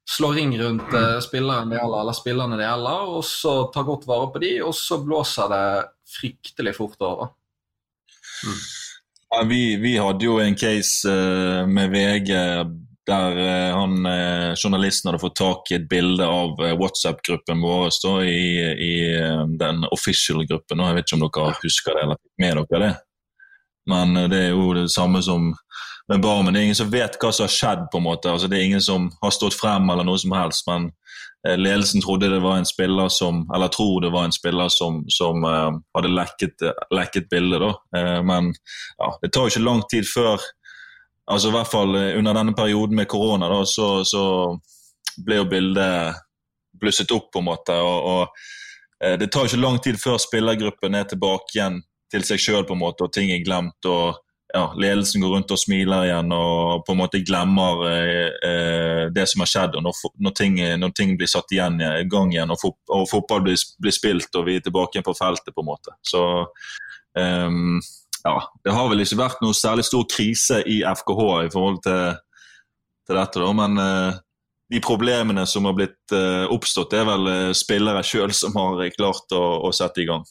slå ring rundt uh, spilleren det gjelder, eller spillerne det gjelder, og så ta godt vare på de, og så blåser det fryktelig fort over. Mm. Ja, vi, vi hadde jo en case uh, med V G der uh, han, uh, journalisten hadde fått tak i et bilde av uh, WhatsApp-gruppen vår da, i, i uh, den official-gruppen, og jeg vet ikke om dere husker det eller med dere det. Men uh, det er jo det samme som med Barmen. Det er ingen som vet hva som har skjedd på en måte. Altså, det er ingen som har stått frem eller noe som helst, men eh, ledelsen trodde det var en spiller som, eller tror det var en spiller som, som eh, hadde lekket, lekket bildet da. Eh, men ja, det tar jo ikke lang tid før, altså i hvert fall under denne perioden med korona da, så, så ble jo bildet blusset opp på en måte, og, og eh, det tar jo ikke lang tid før spillergruppen er tilbake igjen til seg selv på en måte, og ting er glemt, og ja, ledelsen går rundt og smiler igjen og på en måte glemmer eh, det som har skjedd, og når, når, ting, når ting blir satt igjen i gang igjen, og, fot, og fotball blir, blir spilt, og vi er tilbake igjen på feltet på en måte. Så eh, ja, det har vel ikke vært noe særlig stor krise i F K H i forhold til, til dette da, men eh, de problemene som har blitt eh, oppstått, det er vel eh, spillere selv som har klart å, å sette i gang.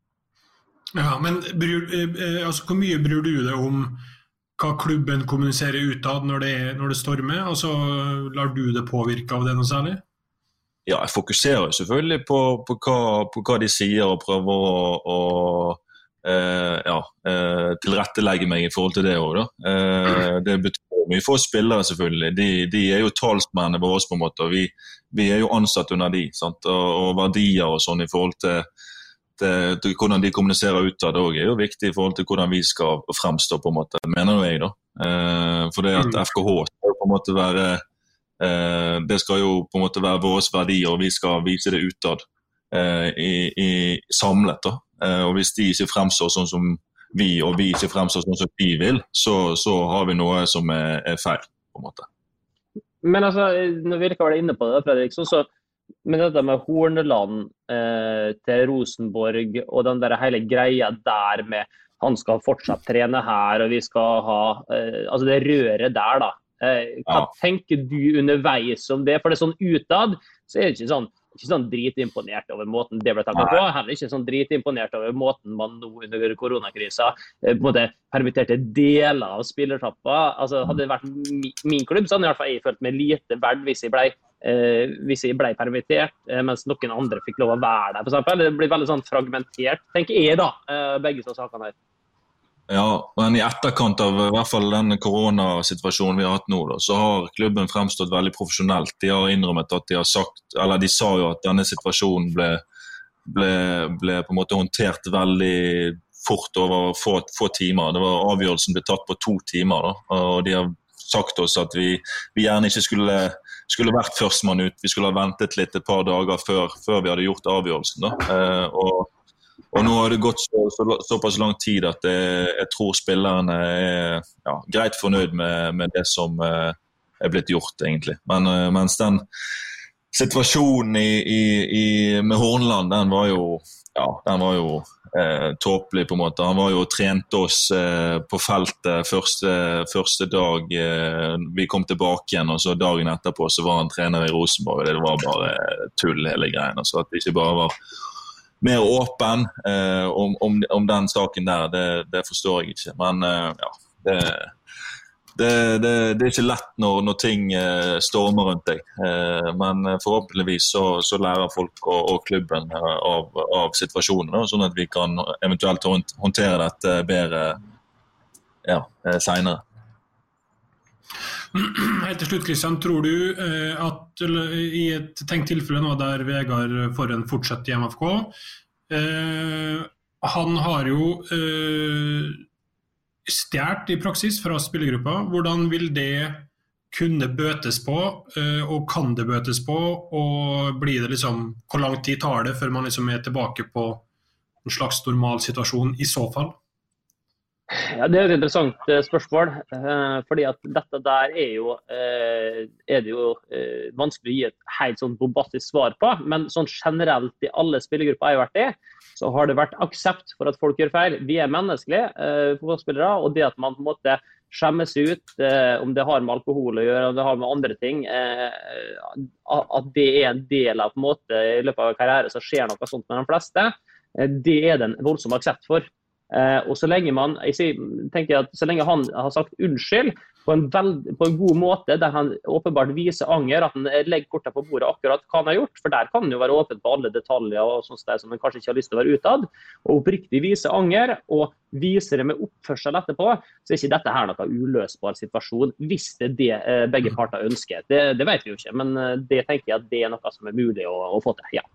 Ja, men bryr, eh, altså, hvor mye bryr du deg om hva klubben kommuniserer utad når det, når det stormer? Altså, lar du det påvirke av det noe særlig? Ja, jeg fokuserer selvfølgelig på, på, hva, på hva de sier og prøver å, å eh, ja, eh, tilrettelegge meg i forhold til det også, da. Eh, det betyr mye for spillere selvfølgelig. De, de er jo talsmennene på oss på en måte, og vi, vi er jo ansatt under de, sant? Og, og verdier og sånn i forhold til Det, det, hvordan de kommuniserer ut av det også er jo viktig i forhold til hvordan vi skal fremstå på en måte, mener jo jeg da. Eh, for det at F K H skal på en måte være, eh, det skal jo på en måte være våres verdier, og vi skal vise det utad eh, i, i samlet da. Eh, og hvis de ikke fremstår sånn som vi, og vi ikke fremstår sånn som vi vil, så, så har vi noe som er, er feil på en måte. Men altså, når vi ikke var inne på det, Fredrik, så så men dette med Horneland eh, til Rosenborg og den der hele greia der med han skal fortsatt trene her og vi skal ha eh, altså det røret der da eh, hva ja. Tenker du underveis om det? For det er sånn utad så er det ikke sånn, ikke sånn dritimponert over måten det ble takket på, heller ikke sånn dritimponert over måten man nå under koronakrisa eh, på en måte permitterte deler av spillertrappa. Altså hadde det vært mi, min klubb så hadde i hvert fall jeg følt meg lite verd hvis jeg ble Eh, hvis jeg ble permittert, eh, mens noen andre fikk lov å være der, for eksempel. Det blir veldig sånn fragmentert, tenker jeg da, eh, begge så sakene her. Ja, men i etterkant av i hvert fall den koronasituasjonen vi har hatt nå, da, så har klubben fremstått veldig profesjonelt. De har innrømmet at de har sagt, eller de sa jo at denne situasjonen ble, ble, ble på en måte håndtert veldig fort over få, få timer. Det var avgjørelsen ble tatt på to timer, da, og de har sagt oss at vi, vi gjerne ikke skulle skulle vært førstmann ut, vi skulle ha ventet litt et par dager før, før vi hadde gjort avgjørelsen da. Eh, og, og nå har det gått så, så, såpass lang tid at det, jeg tror spillerne er ja, greit fornøyd med, med det som eh, er blitt gjort egentlig. Men eh, mens den situasjonen i, i, i, med Horneland, den var jo, ja, den var jo eh, tåpelig på en måte. Han var jo og trente oss eh, på feltet første, første dag eh, vi kom tilbake igjen, og så dagen etterpå så var han trener i Rosenborg, og det var bare tull hele greien. Så at det ikke bare var mer åpen eh, om, om, om den saken der, det, det forstår jeg ikke. Men eh, ja, det Det, det, det er ikke lett når, når ting eh, stormer rundt deg, eh, men forhåpentligvis så, så lærer folk og, og klubben av, av situasjonen, da, sånn at vi kan eventuelt håndtere dette bedre ja, senere. Helt til slutt, Kristian, tror du eh, at i et tenkt tilfelle nå der Vegard får en fortsatt i M F K, eh, han har jo eh, stjert i praksis fra spillergruppa. Hvordan vil det kunne bøtes på, og kan det bøtes på, og blir det liksom, hvor lang tid tar det før man liksom er tilbake på en slags normal situasjon i så fall? Ja, det er et interessant spørsmål, fordi at dette der er jo, er det jo vanskelig å gi et helt sånn bombastisk svar på, men sånn generelt i alle spillergrupper jeg har vært i, så har det vært aksept for at folk gjør feil. Vi er menneskelige fotballspillere, og det at man på en måte skjemmes ut, om det har med alkohol å gjøre, om det har med andre ting, at det er en del av på en måte i løpet av karriere så skjer noe sånt med de fleste, det er det en voldsom aksept for. Uh, og så lenge man, jeg sier, tenker jeg at så lenge han har sagt unnskyld på en, veld, på en god måte, der han åpenbart viser anger, at han legger kortet på bordet akkurat hva han har gjort, for der kan han jo være åpen på alle detaljer og sånt der som han kanskje ikke har lyst til å være utad, og oppriktig vise anger, og vise det med oppførsel etterpå, så er ikke dette her noe uløsbar situasjon, hvis det er det uh, begge parter ønsker. Det, det vet vi jo ikke, men uh, det tenker jeg at det er noe som er mulig å, å få til, ja.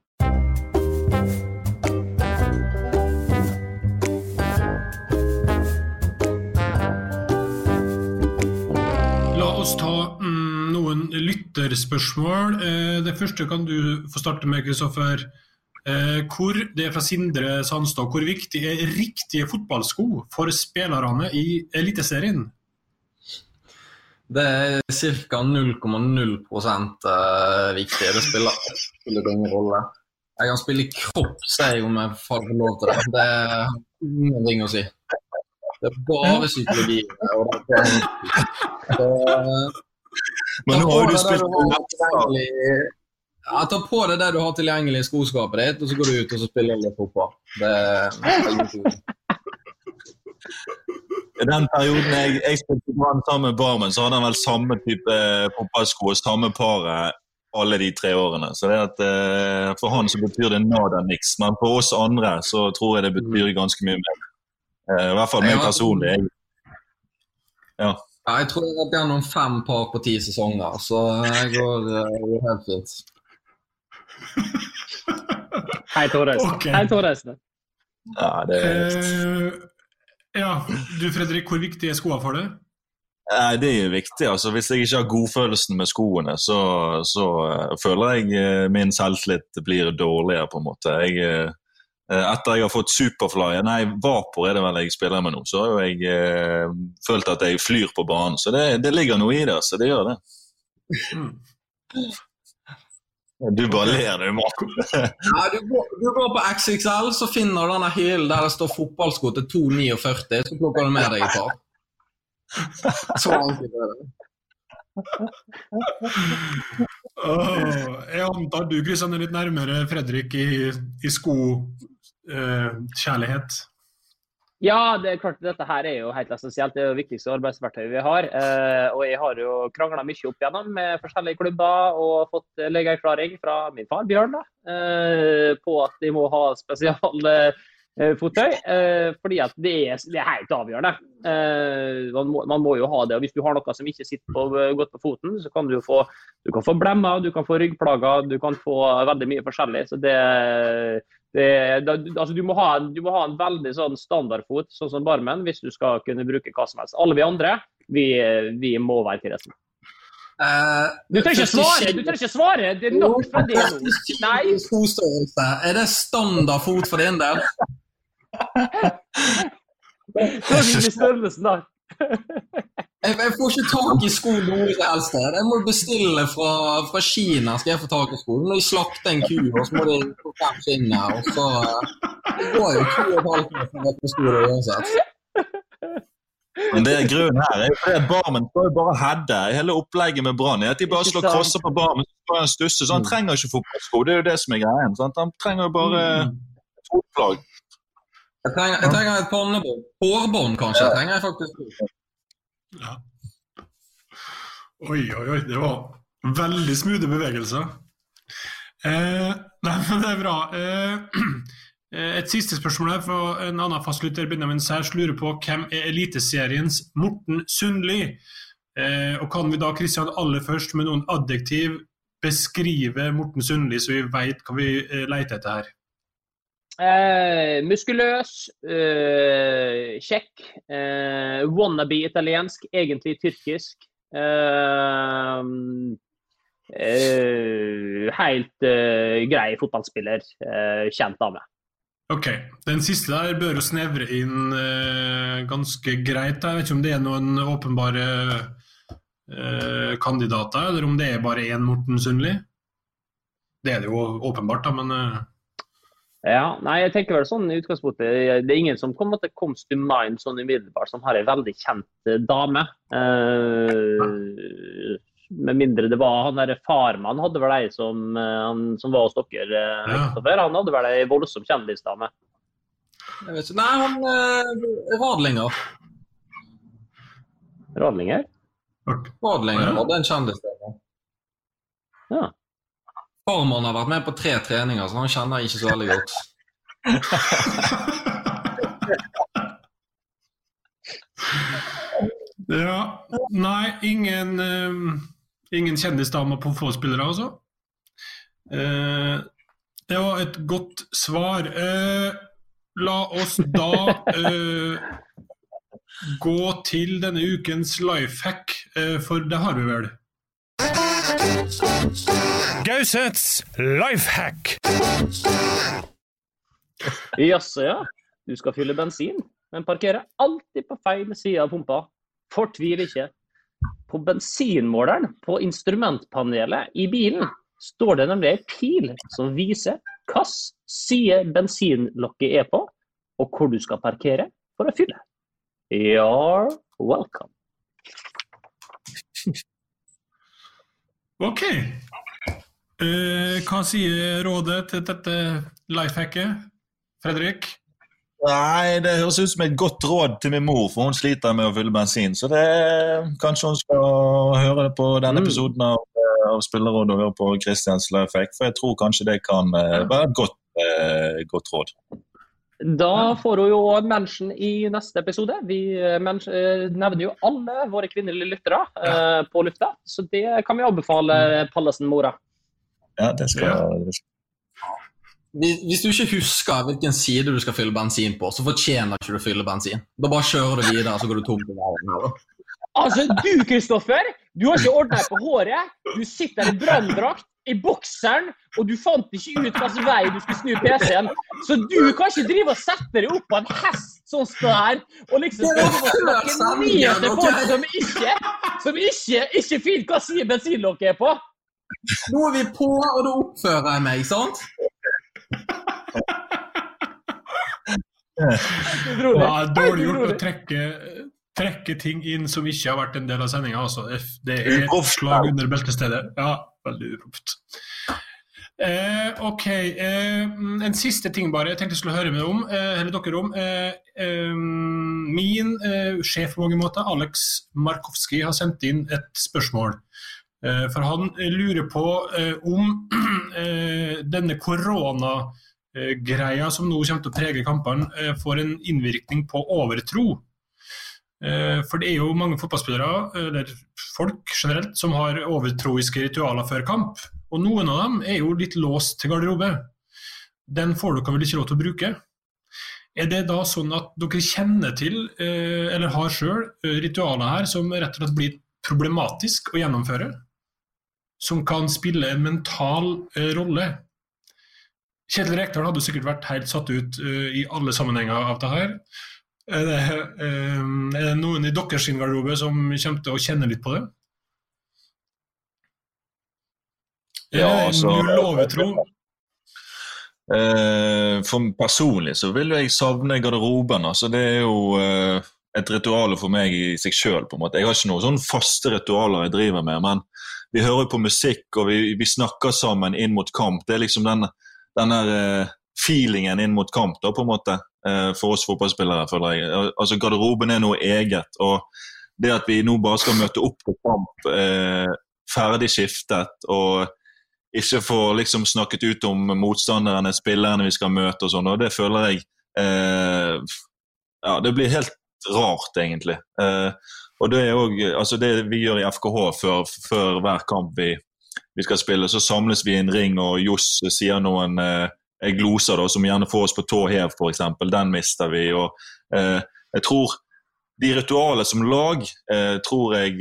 La oss ta mm, noen lytterspørsmål. Eh, det første kan du få starte med, Kristoffer. Eh, hvor, det er fra Sindre Sandstad, hvor viktig er riktige fotballsko for spillerne i Eliteserien? Det er cirka null komma null prosent viktig. Det spiller, spiller ingen rolle. Jeg kan spille i kropp, sier jeg om jeg får lov til det. Det er ingenting å si. Det er bare psykologi. Og det er så, men nå har du spilt ja, ta på det der du har tilgjengelig i skoskapet ditt, og så går du ut og så spiller litt fotball. Det er ingenting. I den perioden jeg, jeg spilte Brann sammen med Barmen, så hadde han vel samme type fotballsko og samme paret alle de tre årene. Så det er at uh, for han så betyr det nada niks, men for oss andre så tror jeg det betyr ganske mye mer. Uh, I hvert fall meg personlig. Jeg, ja. Ja, jeg tror jeg har gjennom fem par på ti sesonger, så jeg går uh, helt fint. Hei Torres. Okay. Hei Torres. Ja, det er... Uh, ja, du Fredrik, hvor viktig er skoene for det? Nei, det er jo viktig. Altså, hvis jeg ikke har godfølelsen med skoene, så, så uh, føler jeg uh, min selvtillit blir dårligere på en måte. Jeg... Uh, Etter jeg har fått Superfly, nei, Vapor er det vel jeg spiller med nå, så har jo jeg eh, følt at jeg flyr på banen, så det, det ligger noe i det, så det gjør det. Mm. Du bare ler, du, Marco. Ja, du, går, du går på X X L, så finner du denne hyllen der det står fotballsko til to førti, så plukker du med deg i par. Så enkelt er det. Oh, jeg antar du, Kristian, er litt nærmere Fredrik i, i sko eh, kjærlighet. Ja, det er klart dette her er jo helt essensielt. Det er jo det viktigste arbeidsverktøyet vi har. Eh, og jeg har jo kranglet mye opp igjennom med forskjellige klubber og fått legeerklæring fra min far, Bjørn, da, eh, på at de må ha spesial eh, fottøy, eh, fordi at det er, det er helt avgjørende. Eh, man, må, man må jo ha det, og hvis du har noe som ikke sitter på, godt på foten, så kan du jo få, du kan få blemmer, du kan få ryggplager, du kan få veldig mye forskjellig, så det, det da, altså du må, ha, du må ha en veldig sånn standardfot, sånn som Barmen, hvis du skal kunne bruke hva som helst. Alle vi andre, vi, vi må være til resten. Uh, du trenger ikke svare, du trenger ikke svare, det er nok fra det nå. Nei. Er det standardfot for din del? Det er ikke størrelsen da. jeg, jeg får ikke tak i sko noe i det helst. Jeg må bestille fra, fra Kina, skal jeg få tak i sko. Når jeg slakter en ku, og så må de få fem skinne, og så det går jo to og et halvt år for å få sko det uansett. Men det er grunnen her, er fordi at Barmen skal jo bare hedde hele opplegget med Brann, at de bare slår krosser på Barmen, så får han stusse, så han trenger ikke fotballsko, det er jo det som er greien, sant? Han trenger jo bare fotflagg. Jeg trenger, jeg trenger et pannebånd, hårbånd kanskje, jeg trenger jeg faktisk. Ja. Oi, oi, oi, det var veldig smoothe bevegelser. Eh, nei, men det er bra. Eh, Et siste spørsmål her for en annen fastlytter, Benjamin Særs, lurer på hvem er Eliteseriens Morten Sundli? Eh, og kan vi da, Kristian, aller først med noen adjektiv beskrive Morten Sundli, så vi vet hva vi eh, leter etter her? Eh, muskuløs, eh, kjekk, eh, wannabe italiensk, egentlig tyrkisk, eh, eh, helt eh, grei fotballspiller, eh, kjent dame. Ok, den siste der bør jo snevre inn eh, ganske greit. Jeg vet ikke om det er noen åpenbare eh, kandidater, eller om det er bare en Morten Sundli. Det er det jo åpenbart da, men... Eh... Ja, nei, jeg tenker vel sånn i utgangspunktet, det er ingen som kommer til comes to mind sånn umiddelbart, som har en veldig kjent dame. Eh, med mindre det var han der farmann hadde vel ei som, han, som var hos dere, ja. Han hadde vel ei voldsom kjendisdame. Jeg vet ikke, nei, han eh, Radlinger. Radlinger? Radlinger, ja. Det er en kjendisdame. Ja. Farmann har vært med på tre treninger, så han kjenner ikke så veldig godt. Ja, nei, ingen, uh, ingen kjendisdamer på få spillere, altså. Uh, det var et godt svar. Uh, la oss da uh, gå til denne ukens lifehack, uh, for det har vi vel. Gausets lifehack. Jaså, ja. Du skal fylle bensin, men parkerer alltid på feil side av pumpa. Fortvil ikke. På bensinmåleren på instrumentpanelet i bilen står det nemlig en pil som viser hvilken side bensinlokket er på, og hvor du skal parkere for å fylle. You're welcome. Ok. Uh, hva sier rådet til dette lifehacket, Fredrik? Nei, det høres ut som et godt råd til min mor, for hun sliter med å fylle bensin. Så det, kanskje hun skal høre det på denne episoden av, av Spillerråd og høre på Kristians lifehack, for jeg tror kanskje det kan uh, være et godt, uh, godt råd. Da får hun jo en mention i neste episode. Vi nevner jo alle våre kvinnelige lyttere eh, på lufta, så det kan vi anbefale Pallesen-mora. Ja, det skal jeg. Hvis du ikke husker hvilken side du skal fylle bensin på, så fortjener ikke du å fylle bensin. Da bare kjører du videre, så går du tom på veien. Altså, du, Kristoffer, du har ikke ordnet på håret. Du sitter i branndrakt, i bokseren, og du fant ikke ut hvilken vei du skulle snu P C-en. Så du kan ikke drive og sette deg opp på en hest sånn der, og liksom snakke ned til folk som ikke, som ikke, ikke finner hva sier bensinlokket er på. Nå er vi på, og da oppfører jeg meg, sant? Ja, dårlig gjort å trekke, trekke ting inn som ikke har vært en del av sendingen. Altså. Det er et slag under beltestedet. Ja, veldig uproft. Eh, ok, eh, en siste ting bare jeg tenkte jeg skulle høre med om, eh, eller dere om. Eh, eh, min eh, sjef på mange måter, Alex Markowski, har sendt inn et spørsmål. Eh, for han lurer på eh, om eh, denne korona-greia som nå kommer til å prege kampene, eh, får en innvirkning på overtro. Eh, for det er jo mange fotballspillere, eller folk generelt, som har overtroiske ritualer før kamp. Og noen av dem er jo litt låst til garderobe. Den får dere vel ikke lov til å bruke. Er det da sånn at dere kjenner til, eh, eller har selv, ritualer her som rett og slett blir problematisk å gjennomføre? Som kan spille en mental eh, rolle? Kjetil Rekdal hadde sikkert vært helt satt ut eh, i alle sammenhenger av det her. Er det, eh, er det noen i deres garderobe som kommer til å kjenne litt på det? Ja, altså, null overtro. Eh, for personlig så vil jeg savne garderoben. Altså, det er jo eh, et ritual for meg i seg selv på en måte. Jeg har ikke noen sånne faste ritualer jeg driver med, men vi hører på musikk og vi, vi snakker sammen inn mot kamp. Det er liksom den, den der eh, feelingen inn mot kamp da, på en måte, eh, for oss fotballspillere, føler jeg. Altså, garderoben er noe eget, og det at vi nå bare skal møte opp på kamp, eh, ferdig skiftet, og ikke få liksom snakket ut om motstanderne, spillerne vi skal møte og sånn, og det føler jeg eh, ja, det blir helt rart egentlig. Eh, og det er også, altså det vi gjør i F K H før, før hver kamp vi, vi skal spille, så samles vi i en ring, og Joss sier noen eh, gloser da, som gjerne får oss på tå hev for eksempel, den mister vi, og eh, jeg tror de ritualer som lag, eh, tror jeg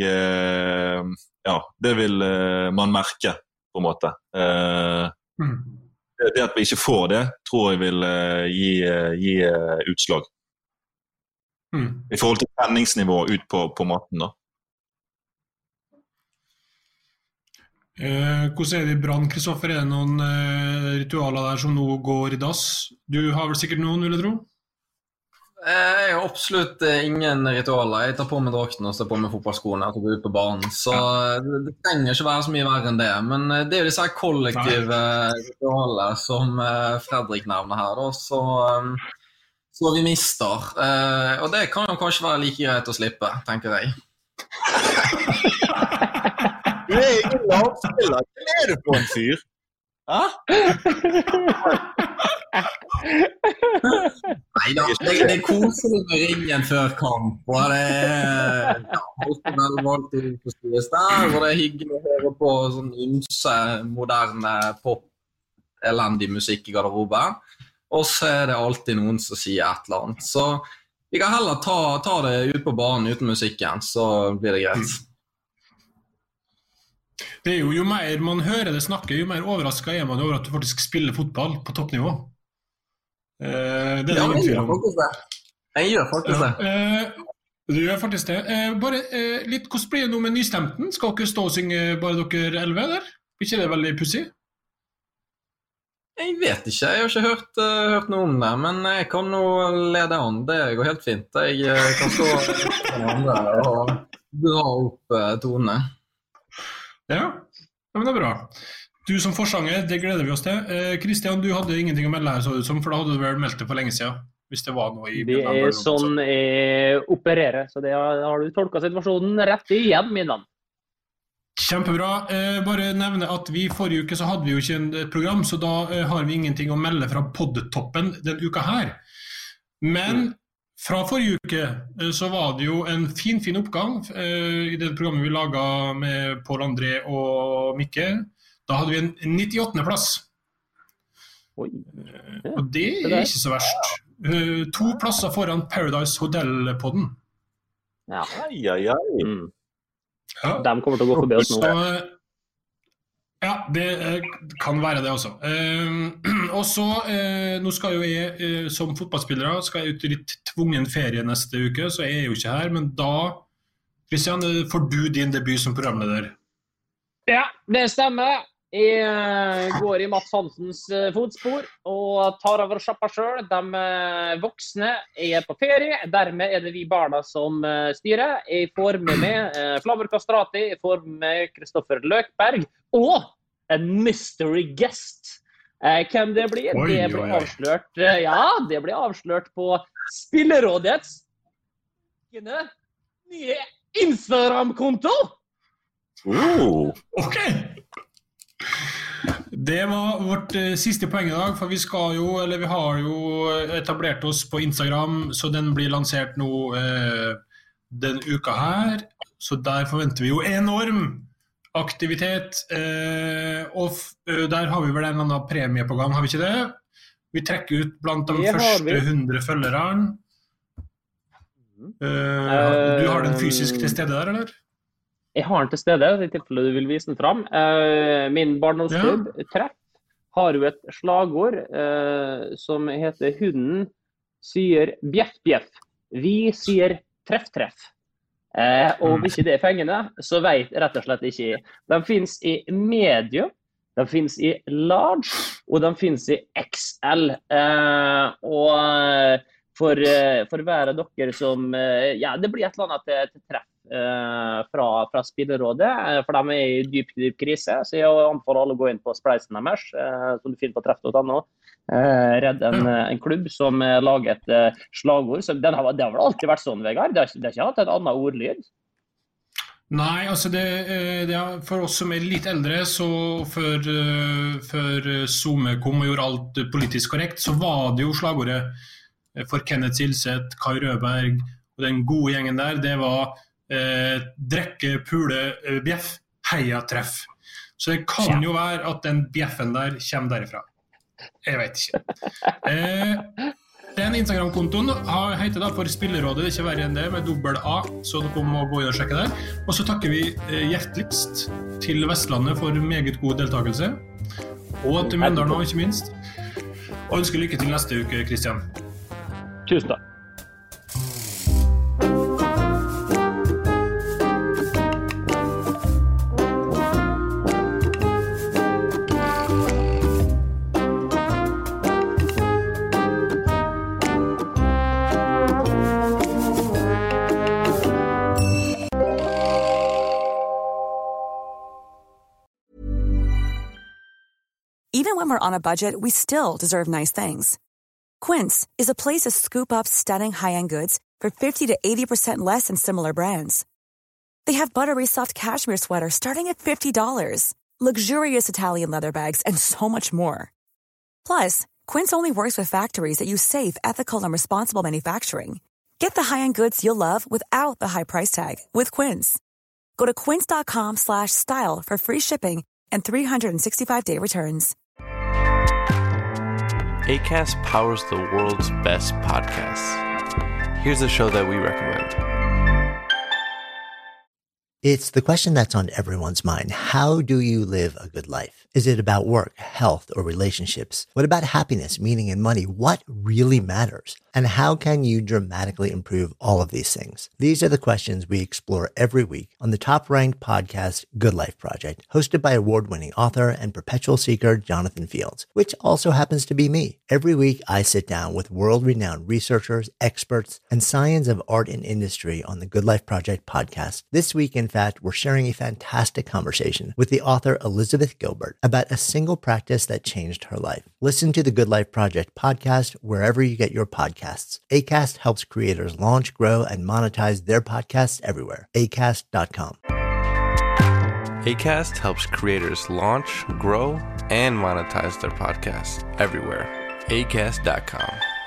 eh, ja, det vil eh, man merke på en måte. Eh, mm. det at vi ikke får det, tror jeg vil uh, gi, uh, gi uh, utslag. Mm. I forhold til tenningsnivå ut på, på matten da. Eh, hvordan er det i Brann, Kristoffer? Er det noen eh, ritualer der som nå går i dass? Du har vel sikkert noen, vil jeg tro? Jeg har absolutt ingen ritualer. Jeg tar på meg drakten og står på meg fotballskoene og går ut på banen. Så det, det trenger ikke være så mye verre enn det. Men det er jo disse kollektive ritualer som Fredrik nevner her, da, så, så vi mister. Og det kan jo kanskje være like greit å slippe, tenker jeg. Du er ingen lavspiller. Hva er du på en fyr? Hæ? Neida, det, det er koselig med ringen før kamp, og det er alltid veldig valgt å forstås der, og det er hyggelig å høre på sånn ymse, moderne pop, elendig musikk i garderoben, og så er det alltid noen som sier et eller annet. Så vi kan heller ta, ta det ut på banen uten musikken, så blir det greit. Det er jo, jo mer man hører det snakke, jo mer overrasket er man over at du faktisk spiller fotball på toppnivå. Eh, det er ja, det jeg gjør faktisk det. Jeg gjør faktisk det. Ja, eh, du gjør faktisk det. Eh, bare eh, litt, hvordan blir det nå med nystemten? Skal dere stå og synge bare dere elleve der? Blir ikke det veldig pussig? Jeg vet ikke, jeg har ikke hørt, uh, hørt noe om det, men jeg kan nå lede an. Det går helt fint. Jeg uh, kan stå med andre og dra opp uh, tonene. Ja, men det er bra. Du som forsanger, det gleder vi oss til. Kristian, eh, du hadde ingenting å melde her, så ut som, for da hadde du vel meldt det for lenge siden, hvis det var noe i... Det er sånn jeg opererer, så det har, har du tolket situasjonen rett igjen, min mann. Kjempebra. Eh, bare nevne at vi forrige uke så hadde vi jo ikke et program, så da eh, har vi ingenting å melde fra poddetoppen den uka her. Men... Mm. Fra forrige uke så var det jo en fin, fin oppgang eh, i det programmet vi laget med Paul André og Mikke. Da hadde vi en nittiåttende plass. Oi. Eh, og det er ikke så verst. Eh, to plasser foran Paradise Hotel-podden. Ja, ja, ja. Mm. ja. De kommer til å gå forbi oss nå. Så, ja, det kan være det også. Eh, og så, eh, nå skal jo jeg eh, som fotballspillere, skal jeg ut i litt tvungen ferie neste uke, så jeg er jo ikke her, men da, Kristian, får du din debut som programleder? Ja, det stemmer. Jeg uh, går i Mats Hansens uh, fotspor og tar over sjappa selv. De uh, voksne er på ferie, dermed er det vi barna som uh, styrer. Jeg får med meg uh, Flavor Kastrati, jeg får med Kristoffer Løkberg og en mystery guest. Uh, hvem det blir? Oi, det blir oi, oi. avslørt. Uh, ja, det blir avslørt på Spillerådets nye Instagram-konto. Oh. Ok! Det var vårt uh, siste poeng i dag, for vi skal jo, eller vi har jo etablert oss på Instagram, så den blir lansert nå uh, den uka her, så der forventer vi jo enorm aktivitet, uh, og uh, der har vi vel en eller annen premie på gang, har vi ikke det? Vi trekker ut blant de det første hundre følgerne. Uh, uh, du har den fysisk til stede der, eller? Jeg har den til stede, i tilfelle du vil vise den fram. Uh, min barndomsklubb, ja. Treff, har jo et slagord uh, som heter Hunden sier bjeff, bjeff. Vi sier treff, treff. Uh, og hvis ikke det er fengende, så vet rett og slett ikke jeg. De finnes i medium, de finnes i large, og de finnes i X L. Uh, og for, uh, for hver av dere som, uh, ja, det blir et eller annet til, til treff. Fra, fra Spillerådet, for de er i dyp, dyp krise, så jeg anbefaler alle å gå inn på spleisen deres, som du finner på treff punktum no. Redd en, en klubb som lager et slagord. Så den har, det har vel alltid vært sånn, Vegard? Det har, det har ikke hatt et annet ordlyd? Nei, altså det, det er for oss som er litt eldre, så før, før Zoom kom og gjorde alt politisk korrekt, så var det jo slagordet for Kenneth Silseth, Kai Rødberg og den gode gjengen der. Det var Eh, drekke, pule, eh, bjeff, heia, treff. Så det kan ja. jo være at den bjeffen der kommer derifra. Jeg vet ikke. Eh, den Instagram-kontoen heter da for Spillerådet, det er ikke verre enn det, med dobbel A, så dere må gå inn og sjekke der. Og så takker vi eh, hjerteligst til Vestlandet for meget god deltakelse. Og til Mjøndalen også, ikke minst. Og ønsker lykke til neste uke, Kristian. Tusen takk. Even when we're on a budget, we still deserve nice things. Quince is a place to scoop up stunning high-end goods for fifty to eighty percent less than similar brands. They have buttery soft cashmere sweaters starting at fifty dollars, luxurious Italian leather bags, and so much more. Plus, Quince only works with factories that use safe, ethical, and responsible manufacturing. Get the high-end goods you'll love without the high price tag with Quince. Go to quince.com slash style for free shipping and three sixty-five day returns. Acast powers the world's best podcasts. Here's a show that we recommend. It's the question that's on everyone's mind. How do you live a good life? Is it about work, health, or relationships? What about happiness, meaning, and money? What really matters? And how can you dramatically improve all of these things? These are the questions we explore every week on the top-ranked podcast, Good Life Project, hosted by award-winning author and perpetual seeker Jonathan Fields, which also happens to be me. Every week, I sit down with world-renowned researchers, experts, and science of art and industry on the Good Life Project podcast. This week, in fact, we're sharing a fantastic conversation with the author Elizabeth Gilbert about a single practice that changed her life. Listen to the Good Life Project podcast wherever you get your podcasts. Acast helps creators launch, grow, and monetize their podcasts everywhere. acast dot com. Acast helps creators launch, grow, and monetize their podcasts everywhere. acast dot com.